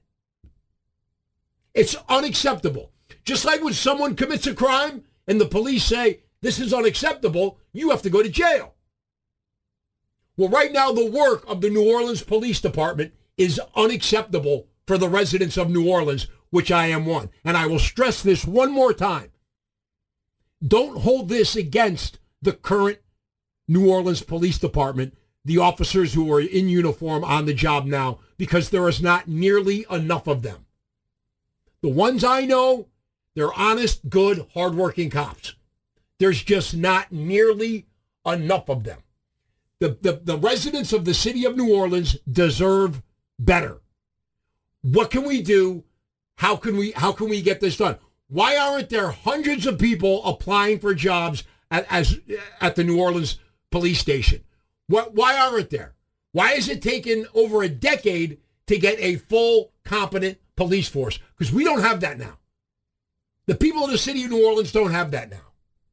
It's unacceptable. Just like when someone commits a crime and the police say, this is unacceptable, you have to go to jail. Well, right now, the work of the New Orleans Police Department is unacceptable for the residents of New Orleans, which I am one. And I will stress this one more time. Don't hold this against the current New Orleans Police Department, the officers who are in uniform on the job now, because there is not nearly enough of them. The ones I know, they're honest, good, hardworking cops. There's just not nearly enough of them. The, the, the residents of the city of New Orleans deserve better. What can we do? How can we, how can we get this done? Why aren't there hundreds of people applying for jobs at, as, at the New Orleans police station? What, why aren't there? Why has it taken over a decade to get a full, competent police force? Because we don't have that now. The people of the city of New Orleans don't have that now.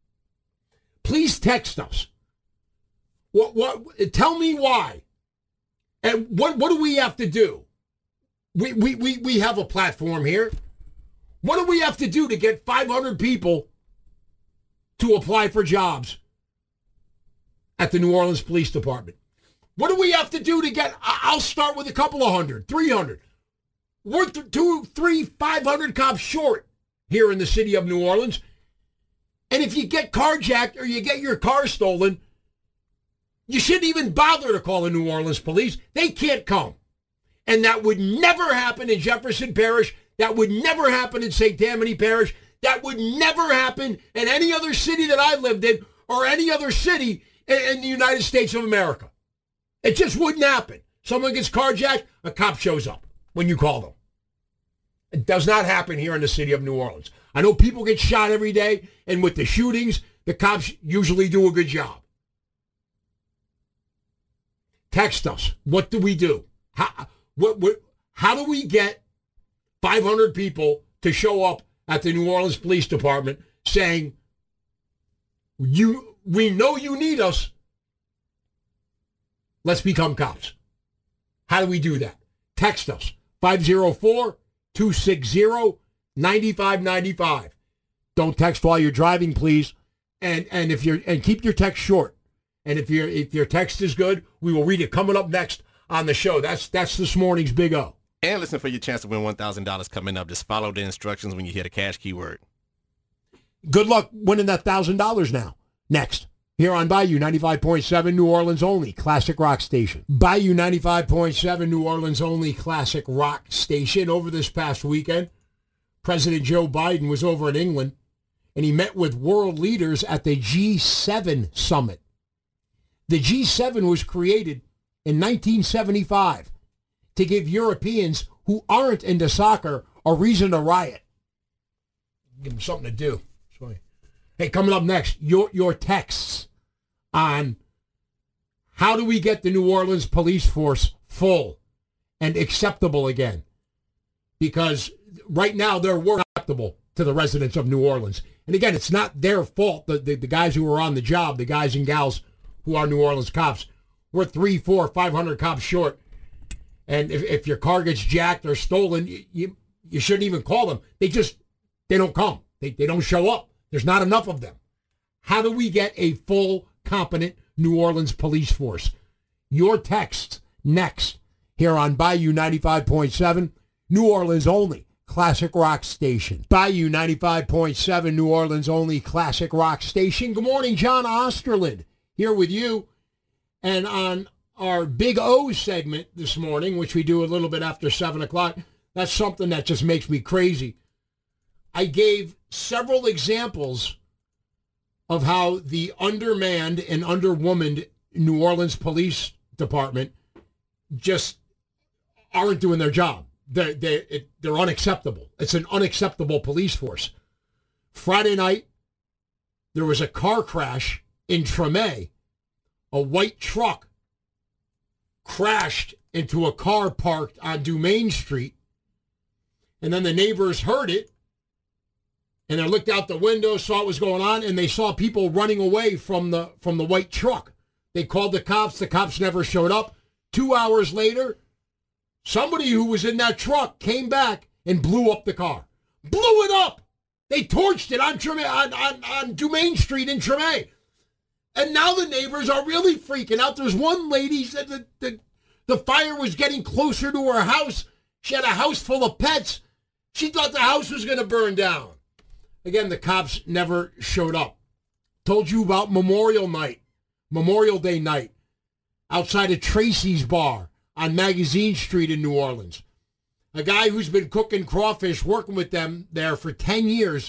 Please text us. What? What? Tell me why. And what? What do we have to do? We we we we have a platform here. What do we have to do to get five hundred people to apply for jobs at the New Orleans Police Department? What do we have to do to get? I'll start with a couple of hundred, three hundred. We're th- two, three, five hundred cops short here in the city of New Orleans. And if you get carjacked or you get your car stolen, you shouldn't even bother to call the New Orleans police. They can't come. And that would never happen in Jefferson Parish. That would never happen in Saint Tammany Parish. That would never happen in any other city that I lived in or any other city in, in the United States of America. It just wouldn't happen. Someone gets carjacked, a cop shows up when you call them. It does not happen here in the city of New Orleans. I know people get shot every day, and with the shootings, the cops usually do a good job. Text us. What do we do? How, what, what, how do we get five hundred people to show up at the New Orleans Police Department saying, "You, we know you need us. Let's become cops"? How do we do that? Text us. five oh four, two six zero, nine five nine five. Don't text while you're driving, please. And and if you're and keep your text short. And if your if your text is good, we will read it coming up next on the show. That's that's this morning's Big O. And listen for your chance to win one thousand dollars coming up. Just follow the instructions when you hear the cash keyword. Good luck winning that one thousand dollars now. Next, here on Bayou ninety-five point seven, New Orleans only classic rock station. Bayou ninety-five point seven, New Orleans only classic rock station. Over this past weekend, President Joe Biden was over in England, and he met with world leaders at the G seven summit. The G seven was created in nineteen seventy-five to give Europeans who aren't into soccer a reason to riot. Give them something to do. Sorry. Hey, coming up next, your your texts on How do we get the New Orleans police force full and acceptable again? Because right now they're acceptable to the residents of New Orleans. And again, it's not their fault. The, the, the guys who are on the job, the guys and gals who are New Orleans cops, we're three, four, five hundred cops short. And if, if your car gets jacked or stolen, you, you you shouldn't even call them. They just, they don't come. They, they don't show up. There's not enough of them. How do we get a full, competent New Orleans police force? Your text next here on Bayou ninety-five point seven, New Orleans only classic rock station. Bayou ninety-five point seven, New Orleans only classic rock station. Good morning, John Osterland here with you. And on our Big O segment this morning, which we do a little bit after seven o'clock, that's something that just makes me crazy. I gave several examples of how the undermanned and underwomaned New Orleans Police Department just aren't doing their job. They're, they're, it, they're unacceptable. It's an unacceptable police force. Friday night, there was a car crash in Treme. A white truck crashed into a car parked on Dumaine Street. And then the neighbors heard it. And they looked out the window, saw what was going on, and they saw people running away from the from the white truck. They called the cops. The cops never showed up. Two hours later, somebody who was in that truck came back and blew up the car. Blew it up! They torched it on Treme, on, on, on Dumaine Street in Treme. And now the neighbors are really freaking out. There's one lady said that the, the fire was getting closer to her house. She had a house full of pets. She thought the house was going to burn down. Again, the cops never showed up. Told you about Memorial Night, Memorial Day night, outside of Tracy's Bar on Magazine Street in New Orleans. A guy who's been cooking crawfish, working with them there for ten years,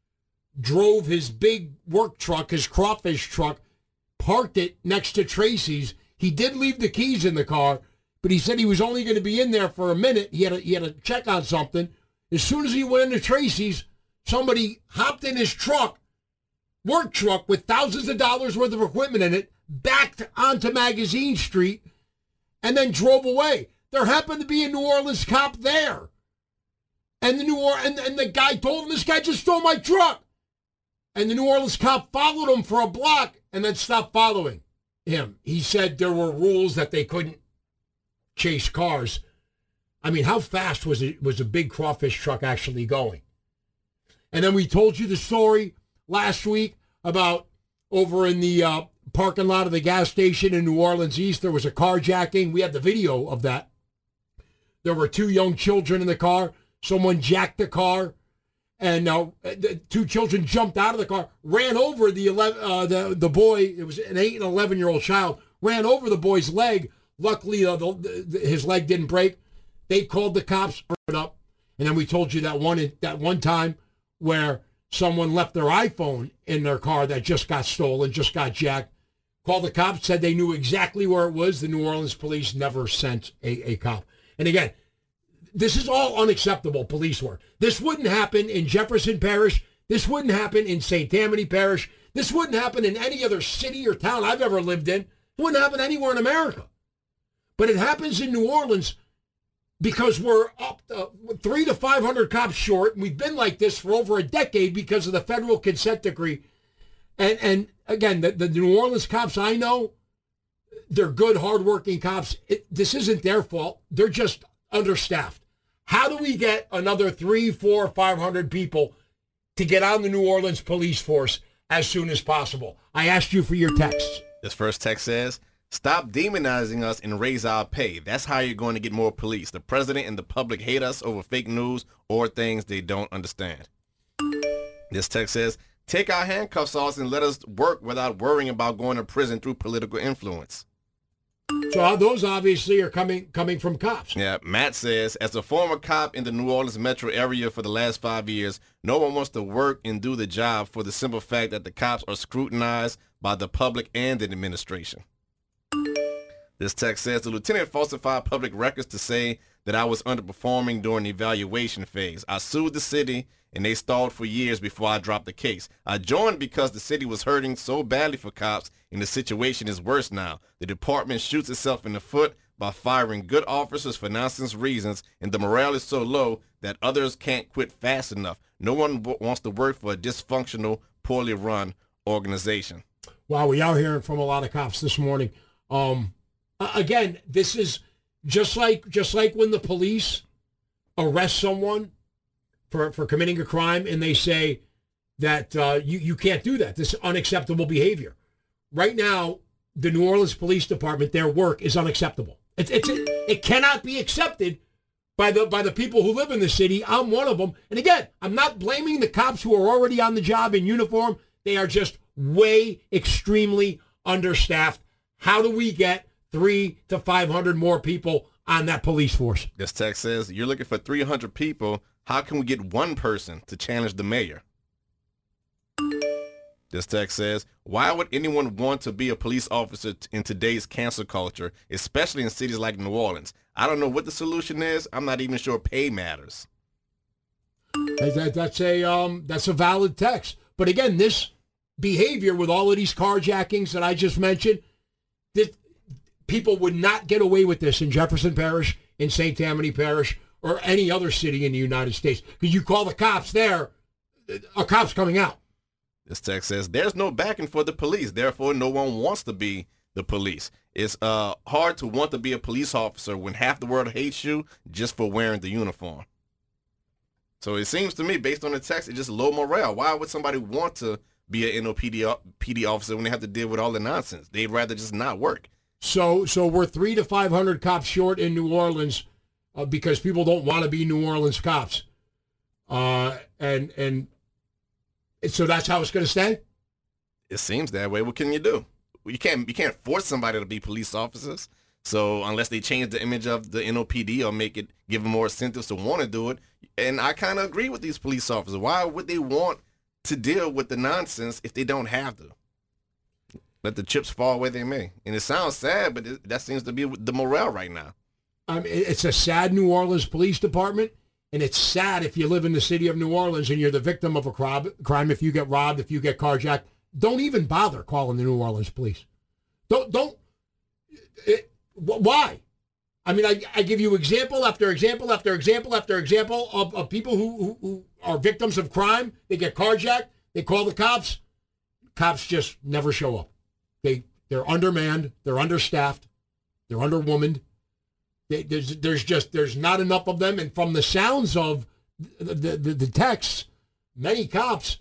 drove his big work truck, his crawfish truck, parked it next to Tracy's. He did leave the keys in the car, but he said he was only going to be in there for a minute. He had to, he had to check on something. As soon as he went into Tracy's, somebody hopped in his truck, work truck with thousands of dollars worth of equipment in it, backed onto Magazine Street, and then drove away. There happened to be a New Orleans cop there. And the New or- and, and the guy told him, this guy just stole my truck. And the New Orleans cop followed him for a block and then stopped following him. He said there were rules that they couldn't chase cars. I mean, how fast was it, was a big crawfish truck actually going? And then we told you the story last week about over in the uh, parking lot of the gas station in New Orleans East, there was a carjacking. We had the video of that. There were two young children in the car. Someone jacked the car, and uh, the two children jumped out of the car, ran over the eleven, uh, the the boy. It was an eight and eleven year old child. Ran over the boy's leg. Luckily, uh, the, the, his leg didn't break. They called the cops, burned up, and then we told you that one that one time where someone left their iPhone in their car that just got stolen, just got jacked. Called the cops, said they knew exactly where it was. The New Orleans police never sent a, a cop. And again, this is all unacceptable police work. This wouldn't happen in Jefferson Parish. This wouldn't happen in Saint Tammany Parish. This wouldn't happen in any other city or town I've ever lived in. It wouldn't happen anywhere in America. But it happens in New Orleans because we're up uh, three to five hundred cops short, and we've been like this for over a decade because of the federal consent decree. And and again, the, the New Orleans cops I know, they're good, hardworking cops. It, this isn't their fault. They're just understaffed. How do we get another three, four, five hundred people to get on the New Orleans police force as soon as possible? I asked you for your texts. This first text says, stop demonizing us and raise our pay. That's how you're going to get more police. The president and the public hate us over fake news or things they don't understand. This text says, take our handcuffs off and let us work without worrying about going to prison through political influence. So those obviously are coming coming from cops. Yeah, Matt says, as a former cop in the New Orleans metro area for the last five years, no one wants to work and do the job for the simple fact that the cops are scrutinized by the public and the administration. This text says, the lieutenant falsified public records to say that I was underperforming during the evaluation phase. I sued the city, and they stalled for years before I dropped the case. I joined because the city was hurting so badly for cops, and the situation is worse now. The department shoots itself in the foot by firing good officers for nonsense reasons, and the morale is so low that others can't quit fast enough. No one w- wants to work for a dysfunctional, poorly run organization. Wow, we are hearing from a lot of cops this morning. Um, again, this is just like just like when the police arrest someone for, for committing a crime and they say that uh, you, you can't do that. This is unacceptable behavior. Right now, the New Orleans Police Department, their work is unacceptable. It's, it's, it, it cannot be accepted by the by the people who live in the city. I'm one of them. And again, I'm not blaming the cops who are already on the job in uniform. They are just way extremely understaffed. How do we get three to five hundred more people on that police force? This text says, you're looking for three hundred people. How can we get one person to challenge the mayor? This text says, why would anyone want to be a police officer t- in today's cancel culture, especially in cities like New Orleans? I don't know what the solution is. I'm not even sure pay matters. That, that's a um, that's a valid text. But again, this behavior with all of these carjackings that I just mentioned, that people would not get away with this in Jefferson Parish, in Saint Tammany Parish, or any other city in the United States. Because you call the cops there, a cop's coming out. This text says, there's no backing for the police. Therefore, no one wants to be the police. It's uh, hard to want to be a police officer when half the world hates you just for wearing the uniform. So it seems to me, based on the text, it's just low morale. Why would somebody want to be an N O P D P D officer when they have to deal with all the nonsense? They'd rather just not work. So so we're three to five hundred cops short in New Orleans uh, because people don't want to be New Orleans cops. Uh, and and so that's how it's going to stay? It seems that way. What can you do? You can't you can't force somebody to be police officers. So unless they change the image of the N O P D or make it, give them more incentives to want to do it. And I kind of agree with these police officers. Why would they want to deal with the nonsense if they don't have to? Let the chips fall where they may. And it sounds sad, but it, that seems to be the morale right now. Um, it's a sad New Orleans Police Department, and it's sad if you live in the city of New Orleans and you're the victim of a crime. If you get robbed, if you get carjacked, don't even bother calling the New Orleans police. Don't, don't, it, why? I mean, I, I give you example after example after example after example of, of people who, who, who are victims of crime. They get carjacked. They call the cops. Cops just never show up. They, they're undermanned. They're understaffed. They're underwomaned. They, there's, there's just, there's not enough of them. And from the sounds of the, the, the, the texts, many cops,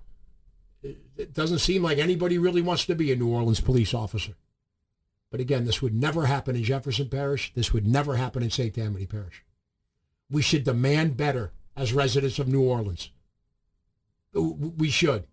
it doesn't seem like anybody really wants to be a New Orleans police officer. But again, this would never happen in Jefferson Parish. This would never happen in Saint Tammany Parish. We should demand better as residents of New Orleans. We should.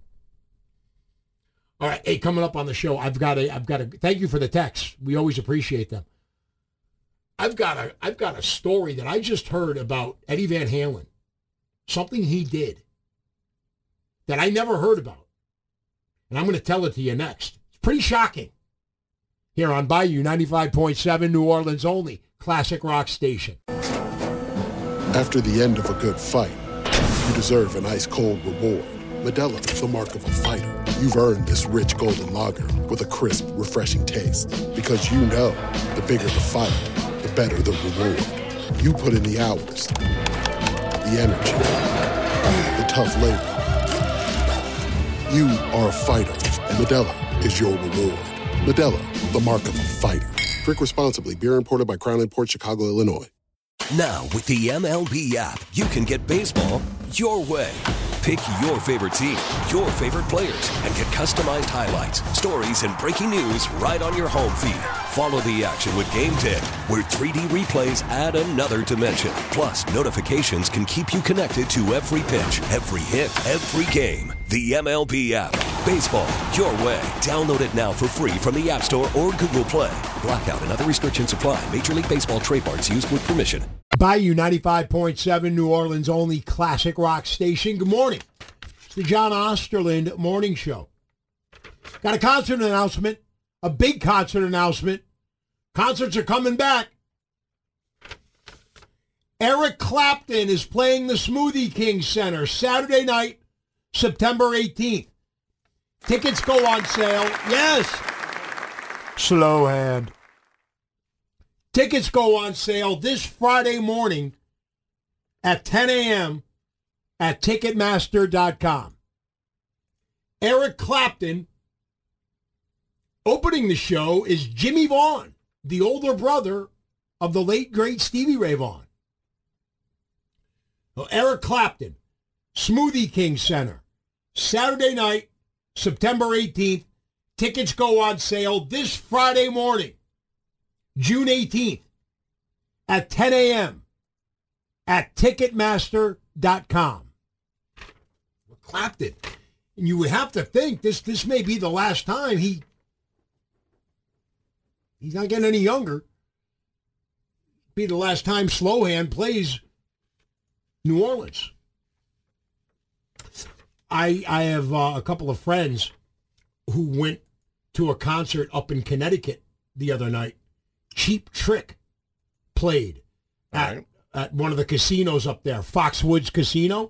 All right, hey, coming up on the show, I've got a, I've got a. Thank you for the texts. We always appreciate them. I've got a, I've got a story that I just heard about Eddie Van Halen. Something he did that I never heard about, and I'm going to tell it to you next. It's pretty shocking. Here on Bayou ninety-five point seven, New Orleans only, classic rock station. After the end of a good fight, you deserve an ice-cold reward. Modelo, the mark of a fighter. You've earned this rich golden lager with a crisp, refreshing taste. Because you know, the bigger the fight, the better the reward. You put in the hours, the energy, the tough labor. You are a fighter, and Modelo is your reward. Modelo, the mark of a fighter. Drink responsibly. Beer imported by Crown Imports, Chicago, Illinois. Now, with the M L B app, you can get baseball your way. Pick your favorite team, your favorite players, and get customized highlights, stories, and breaking news right on your home feed. Follow the action with Game ten, where three D replays add another dimension. Plus, notifications can keep you connected to every pitch, every hit, every game. The M L B app. Baseball your way. Download it now for free from the App Store or Google Play. Blackout and other restrictions apply. Major League Baseball trademarks used with permission. Bayou ninety-five point seven, New Orleans only classic rock station. Good morning. It's the John Osterland Morning Show. Got a concert announcement, a big concert announcement. Concerts are coming back. Eric Clapton is playing the Smoothie King Center Saturday night, September eighteenth. Tickets go on sale. Yes. Slow hand. Tickets go on sale this Friday morning at ten a.m. at Ticketmaster dot com. Eric Clapton. Opening the show is Jimmy Vaughn, the older brother of the late, great Stevie Ray Vaughan. Well, Eric Clapton, Smoothie King Center, Saturday night, September eighteenth. Tickets go on sale this Friday morning, June eighteenth, at ten a.m. at Ticketmaster dot com. Clapton. And you would have to think this, this may be the last time he... He's not getting any younger. Be the last time Slowhand plays New Orleans. I I have uh, a couple of friends who went to a concert up in Connecticut the other night. Cheap Trick played at, right. at one of the casinos up there, Foxwoods Casino.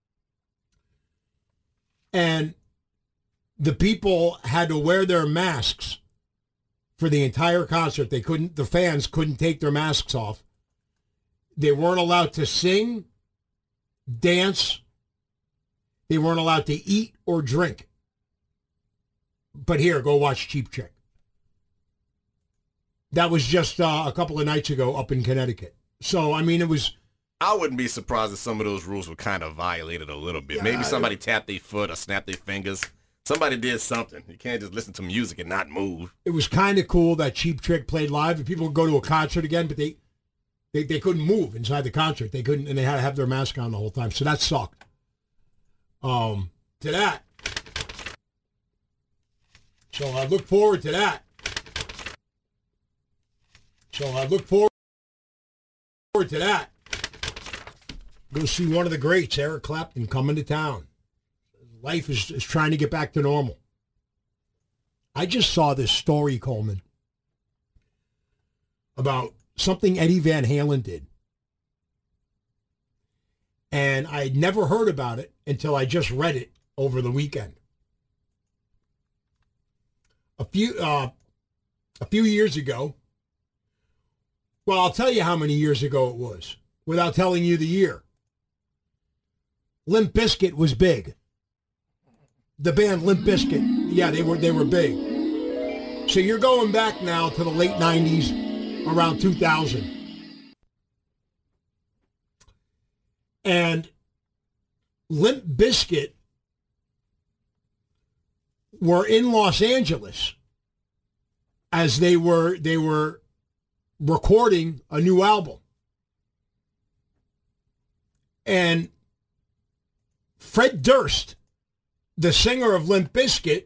And the people had to wear their masks for the entire concert. They couldn't, the fans couldn't take their masks off. They weren't allowed to sing, dance. They weren't allowed to eat or drink. But here, go watch Cheap Trick. That was just uh, a couple of nights ago up in Connecticut. So, I mean, it was... I wouldn't be surprised if some of those rules were kind of violated a little bit. Yeah, Maybe somebody tapped their foot or snapped their fingers. Somebody did something. You can't just listen to music and not move. It was kind of cool that Cheap Trick played live, and people would go to a concert again, but they, they they couldn't move inside the concert. They couldn't, and they had to have their mask on the whole time. So that sucked. Um, to that. So I look forward to that. So I look forward to that. Go see one of the greats, Eric Clapton, coming to town. Life is, is trying to get back to normal. I just saw this story, Coleman, about something Eddie Van Halen did. And I'd never heard about it until I just read it over the weekend. A few, uh, a few years ago, well, I'll tell you how many years ago it was, without telling you the year. Limp Bizkit was big. The band Limp Bizkit, yeah, they were they were big. So you're going back now to the late nineties, around two thousand. And Limp Bizkit were in Los Angeles as they were they were recording a new album. And Fred Durst, the singer of Limp Bizkit,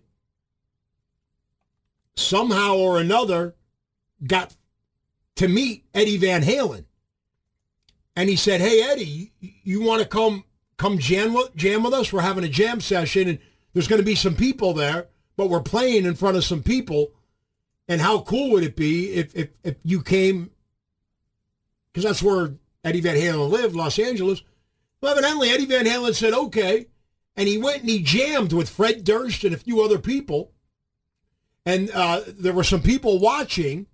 somehow or another got to meet Eddie Van Halen. And he said, hey, Eddie, you, you want to come come jam, jam with us? We're having a jam session, and there's going to be some people there, but we're playing in front of some people. And how cool would it be if, if, if you came, because that's where Eddie Van Halen lived, Los Angeles. Well, evidently, Eddie Van Halen said, okay. And he went and he jammed with Fred Durst and a few other people. And uh, there were some people watching.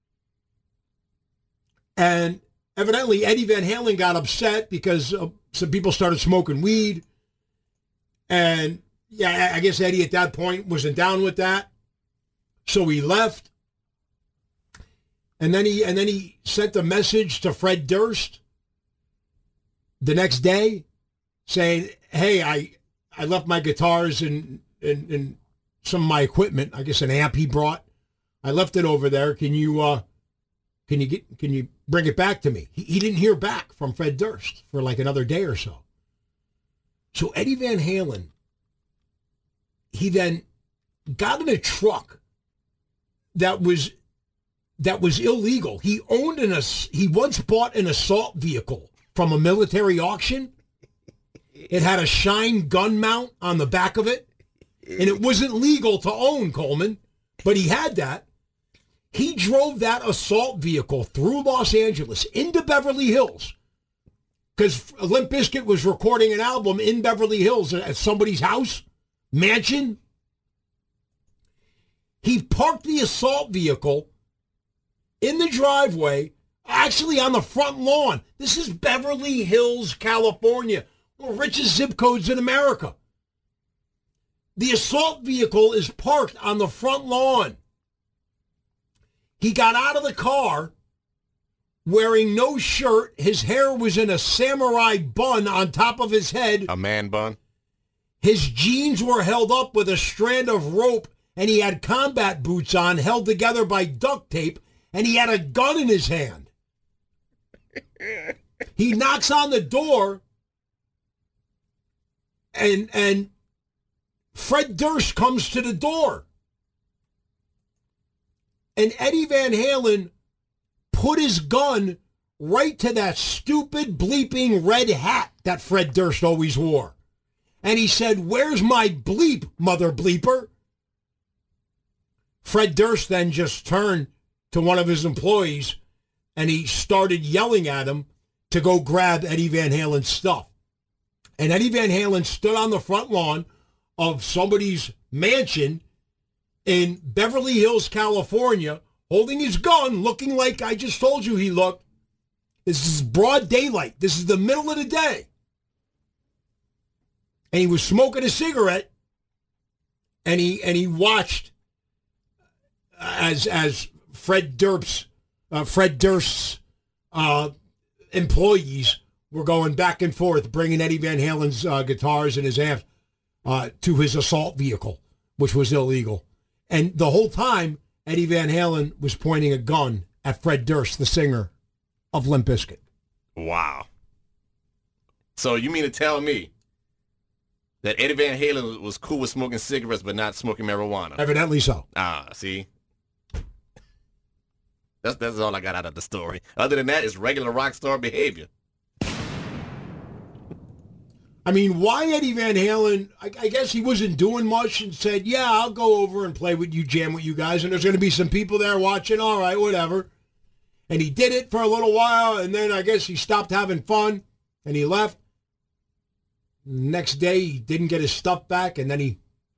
And evidently, Eddie Van Halen got upset because uh, some people started smoking weed. And, yeah, I guess Eddie at that point wasn't down with that. So he left. And then he and then he sent a message to Fred Durst the next day saying, hey, I I left my guitars and, and, and some of my equipment, I guess an amp he brought. I left it over there. Can you uh, can you get can you bring it back to me? He, he didn't hear back from Fred Durst for like another day or so. So Eddie Van Halen, he then got in a truck that was that was illegal. He owned an he once bought an assault vehicle from a military auction. It had a Shine gun mount on the back of it, and it wasn't legal to own, Coleman, but he had that. He drove that assault vehicle through Los Angeles into Beverly Hills because Limp Bizkit was recording an album in Beverly Hills at somebody's house, mansion, He parked the assault vehicle in the driveway, actually on the front lawn. This is Beverly Hills, California, one of the richest zip codes in America. The assault vehicle is parked on the front lawn. He got out of the car wearing no shirt. His hair was in a samurai bun on top of his head. A man bun? His jeans were held up with a strand of rope, and he had combat boots on held together by duct tape, and he had a gun in his hand. He knocks on the door, and and Fred Durst comes to the door. And Eddie Van Halen put his gun right to that stupid bleeping red hat that Fred Durst always wore. And he said, "Where's my bleep, mother bleeper?" Fred Durst then just turned to one of his employees and he started yelling at him to go grab Eddie Van Halen's stuff. And Eddie Van Halen stood on the front lawn of somebody's mansion in Beverly Hills, California, holding his gun, looking like I just told you he looked. This is broad daylight. This is the middle of the day. And he was smoking a cigarette, and he and he watched as as Fred Durst's uh, Fred Durst's uh, employees were going back and forth, bringing Eddie Van Halen's uh, guitars and his amps uh, to his assault vehicle, which was illegal. And the whole time, Eddie Van Halen was pointing a gun at Fred Durst, the singer of Limp Bizkit. Wow. So you mean to tell me that Eddie Van Halen was cool with smoking cigarettes but not smoking marijuana? Evidently so. Ah, see? That's that's all I got out of the story. Other than that, it's regular rock star behavior. I mean, why Eddie Van Halen? I, I guess he wasn't doing much and said, yeah, I'll go over and play with you, jam with you guys, and there's going to be some people there watching. All right, whatever. And he did it for a little while, and then I guess he stopped having fun, and he left. Next day, he didn't get his stuff back, and then he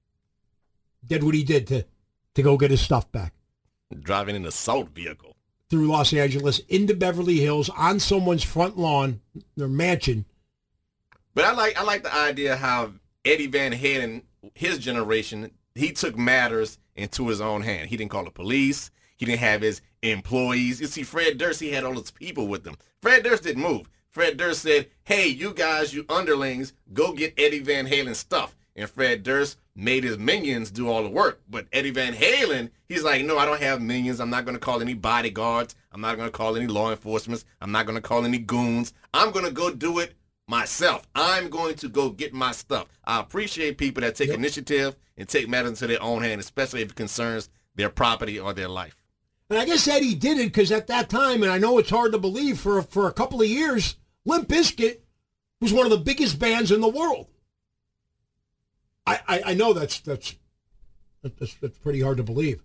did what he did to, to go get his stuff back. Driving an assault vehicle. Through Los Angeles, into Beverly Hills, on someone's front lawn, their mansion. But I like I like the idea how Eddie Van Halen, his generation, he took matters into his own hand. He didn't call the police. He didn't have his employees. You see, Fred Durst, he had all his people with him. Fred Durst didn't move. Fred Durst said, hey, you guys, you underlings, go get Eddie Van Halen's stuff. And Fred Durst made his minions do all the work. But Eddie Van Halen, he's like, no, I don't have minions. I'm not going to call any bodyguards. I'm not going to call any law enforcement. I'm not going to call any goons. I'm going to go do it myself. I'm going to go get my stuff. I appreciate people that take yep. initiative and take matters into their own hand, especially if it concerns their property or their life. And I guess Eddie did it because at that time, and I know it's hard to believe, for, for a couple of years, Limp Bizkit was one of the biggest bands in the world. I, I, I know that's, that's that's that's pretty hard to believe.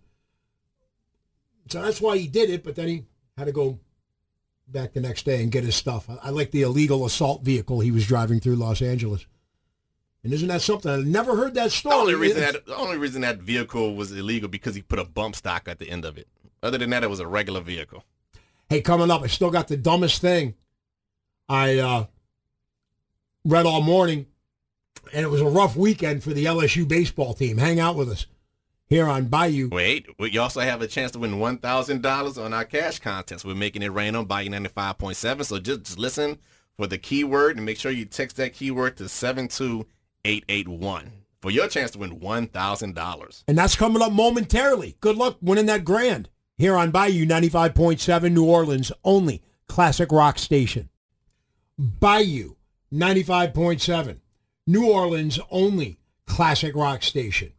So that's why he did it, but then he had to go back the next day and get his stuff. I, I like the illegal assault vehicle he was driving through Los Angeles. And isn't that something? I've never heard that story. The only reason that, the only reason that vehicle was illegal because he put a bump stock at the end of it. Other than that, it was a regular vehicle. Hey, coming up, I still got the dumbest thing I uh, read all morning. And it was a rough weekend for the L S U baseball team. Hang out with us here on Bayou. Wait, you also have a chance to win one thousand dollars on our cash contest. We're making it rain on Bayou ninety-five point seven. So just, just listen for the keyword and make sure you text that keyword to seven two eight eight one for your chance to win one thousand dollars. And that's coming up momentarily. Good luck winning that grand here on Bayou ninety-five point seven, New Orleans' only classic rock station. Bayou ninety-five point seven. New Orleans' only classic rock station.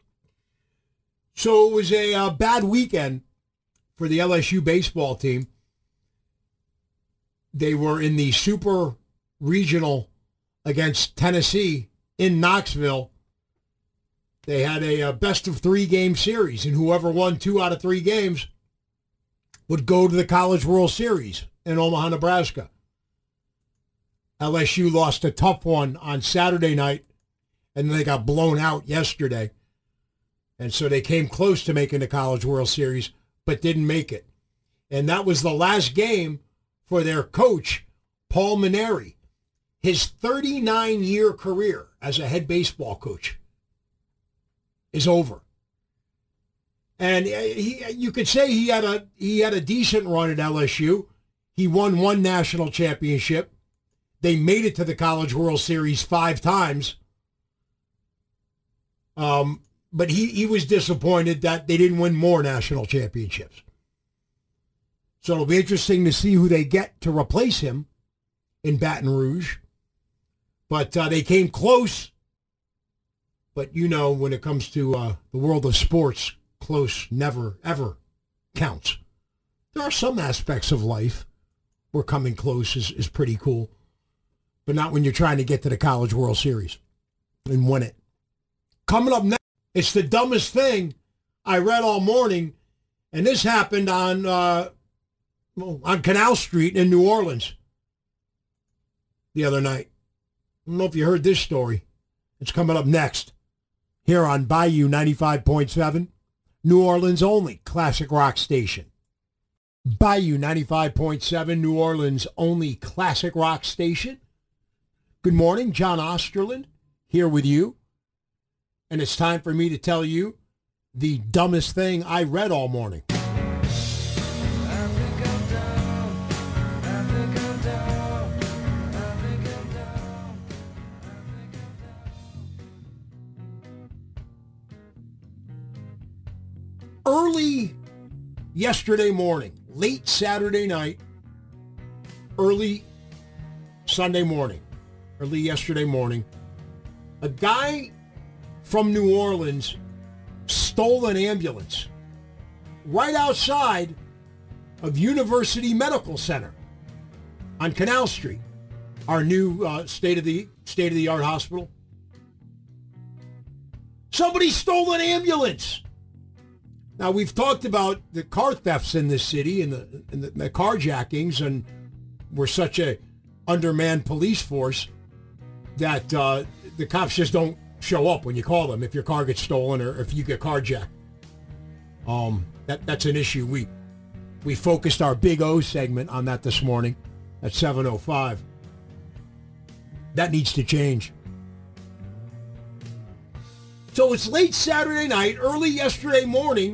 So it was a uh, bad weekend for the L S U baseball team. They were in the Super Regional against Tennessee in Knoxville. They had a, a best of three game series, and whoever won two out of three games would go to the College World Series in Omaha, Nebraska. L S U lost a tough one on Saturday night, and they got blown out yesterday. And so they came close to making the College World Series, but didn't make it. And that was the last game for their coach, Paul Mainieri. His thirty-nine-year career as a head baseball coach is over. And he, you could say he had a he had a decent run at L S U. He won one national championship. They made it to the College World Series five times. Um, but he, he was disappointed that they didn't win more national championships. So it'll be interesting to see who they get to replace him in Baton Rouge. But uh, they came close. But you know, when it comes to uh, the world of sports, close never, ever counts. There are some aspects of life where coming close is, is pretty cool. But not when you're trying to get to the College World Series and win it. Coming up next, it's the dumbest thing I read all morning. And this happened on, uh, on Canal Street in New Orleans the other night. I don't know if you heard this story. It's coming up next here on Bayou ninety-five point seven, New Orleans' only classic rock station. Bayou ninety-five point seven, New Orleans' only classic rock station. Good morning, John Osterland here with you. And it's time for me to tell you the dumbest thing I read all morning. Early yesterday morning, late Saturday night, early Sunday morning, early yesterday morning, a guy from New Orleans stole an ambulance right outside of University Medical Center on Canal Street, our new uh, state of the state of the art hospital. Somebody stole an ambulance. Now, we've talked about the car thefts in this city and the, and the, the carjackings, and we're such a undermanned police force that uh, the cops just don't show up when you call them if your car gets stolen or if you get carjacked. Um, that that's an issue. We we focused our Big O segment on that this morning at seven oh five. That needs to change. So it's late Saturday night, early yesterday morning.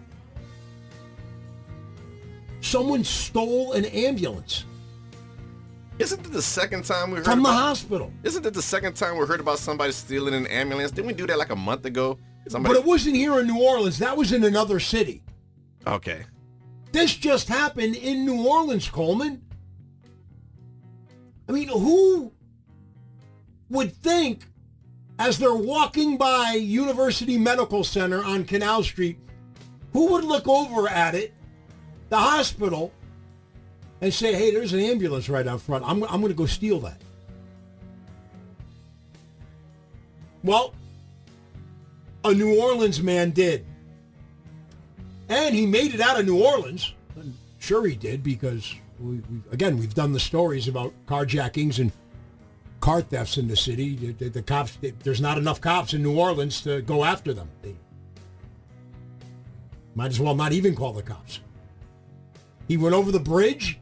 Someone stole an ambulance. Isn't it the second time we heard from the about, hospital? Isn't it the second time we heard about somebody stealing an ambulance? Didn't we do that like a month ago? Somebody... But it wasn't here in New Orleans. That was in another city. Okay. This just happened in New Orleans, Coleman. I mean, who would think as they're walking by University Medical Center on Canal Street, who would look over at it, the hospital, and say, hey, there's an ambulance right out front. I'm, I'm going to go steal that. Well, a New Orleans man did. And he made it out of New Orleans. I'm sure he did because, we, we, again, we've done the stories about carjackings and car thefts in the city. The, the, the cops, they, there's not enough cops in New Orleans to go after them. They might as well not even call the cops. He went over the bridge.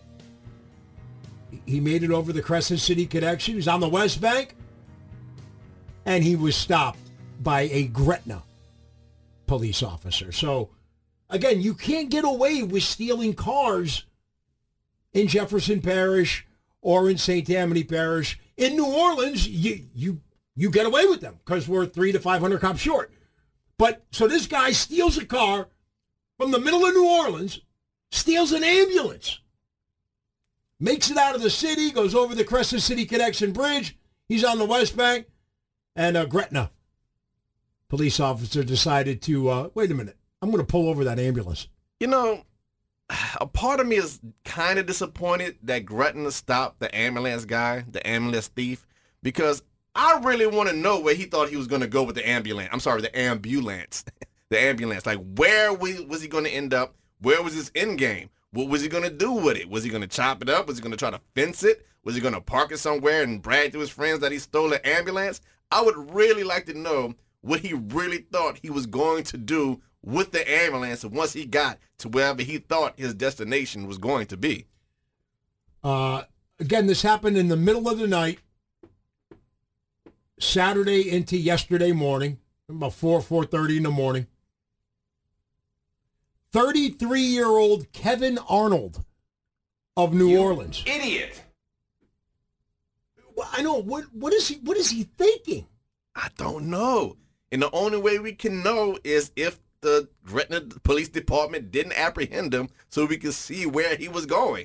He made it over the Crescent City connection. He was on the West Bank. And he was stopped by a Gretna police officer. So, again, you can't get away with stealing cars in Jefferson Parish or in Saint Tammany Parish. In New Orleans, you you you get away with them because we're three to five hundred cops short. But so this guy steals a car from the middle of New Orleans, steals an ambulance, makes it out of the city, goes over the Crescent City Connection Bridge. He's on the West Bank, and a Gretna police officer decided to uh, wait a minute. I'm going to pull over that ambulance. You know, a part of me is kind of disappointed that Gretna stopped the ambulance guy, the ambulance thief, because I really want to know where he thought he was going to go with the ambulance. I'm sorry, the ambulance. the ambulance. Like, where was he going to end up? Where was his end game? What was he going to do with it? Was he going to chop it up? Was he going to try to fence it? Was he going to park it somewhere and brag to his friends that he stole an ambulance? I would really like to know what he really thought he was going to do with the ambulance once he got to wherever he thought his destination was going to be. Uh, again, this happened in the middle of the night, Saturday into yesterday morning, about four, four thirty in the morning. thirty-three-year-old Kevin Arnold of New You Orleans. Idiot. Well, I know. What, what, is he, what is he thinking? I don't know. And the only way we can know is if the Gretna Police Department didn't apprehend him so we could see where he was going.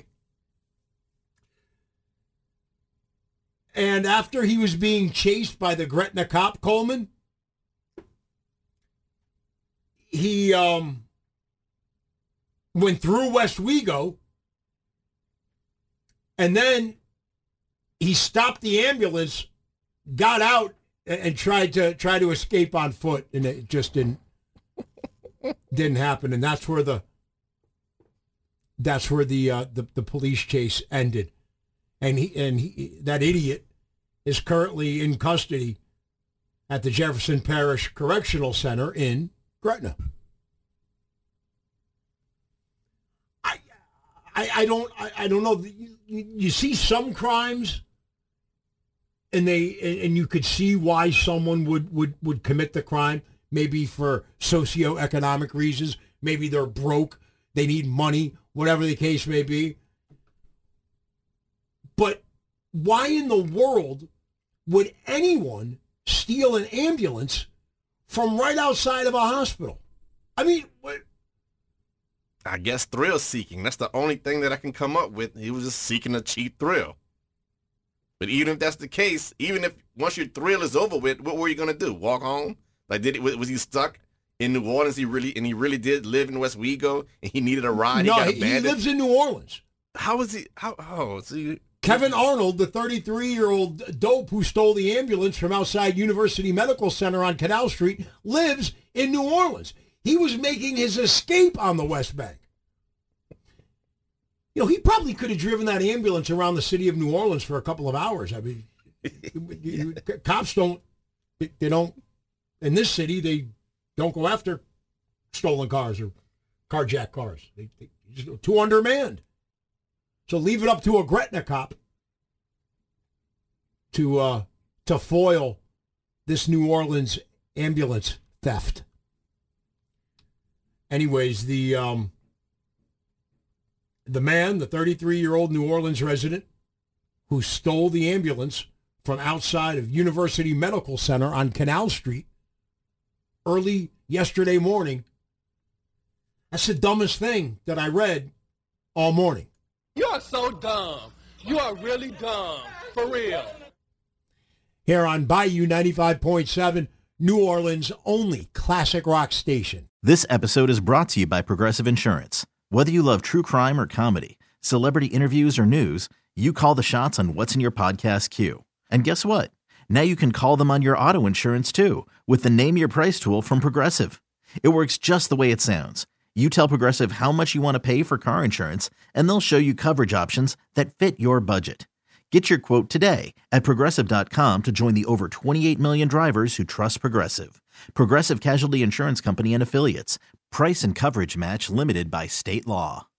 And after he was being chased by the Gretna cop, Coleman, he um, went through Westwego, and then he stopped the ambulance, got out, and, and tried to try to escape on foot, and it just didn't didn't happen. And that's where the that's where the uh, the, the police chase ended. And he and he, that idiot is currently in custody at the Jefferson Parish Correctional Center in Gretna. I I, I don't I, I don't know. You, you see some crimes, and they and you could see why someone would, would, would commit the crime. Maybe for socioeconomic reasons. Maybe they're broke. They need money. Whatever the case may be. But why in the world would anyone steal an ambulance from right outside of a hospital? I mean, what? I guess thrill seeking. That's the only thing that I can come up with. He was just seeking a cheap thrill. But even if that's the case, even if once your thrill is over with, what were you going to do? Walk home? Like, did it, was he stuck in New Orleans? He really and he really did live in Westwego, and he needed a ride. No, he, got he, abandoned? he lives in New Orleans. How is he? How? Oh, see. Kevin Arnold, the thirty-three-year-old dope who stole the ambulance from outside University Medical Center on Canal Street, lives in New Orleans. He was making his escape on the West Bank. You know, he probably could have driven that ambulance around the city of New Orleans for a couple of hours. I mean, you, you, cops don't, they don't, in this city, they don't go after stolen cars or carjacked cars. They, they just too undermanned. So leave it up to a Gretna cop to uh, to foil this New Orleans ambulance theft. Anyways, the um, the man, the thirty-three-year-old New Orleans resident who stole the ambulance from outside of University Medical Center on Canal Street early yesterday morning, that's the dumbest thing that I read all morning. You are so dumb. You are really dumb. For real. Here on Bayou ninety-five point seven, New Orleans' only classic rock station. This episode is brought to you by Progressive Insurance. Whether you love true crime or comedy, celebrity interviews or news, you call the shots on what's in your podcast queue. And guess what? Now you can call them on your auto insurance too with the Name Your Price tool from Progressive. It works just the way it sounds. You tell Progressive how much you want to pay for car insurance, and they'll show you coverage options that fit your budget. Get your quote today at Progressive dot com to join the over twenty-eight million drivers who trust Progressive. Progressive Casualty Insurance Company and Affiliates. Price and coverage match limited by state law.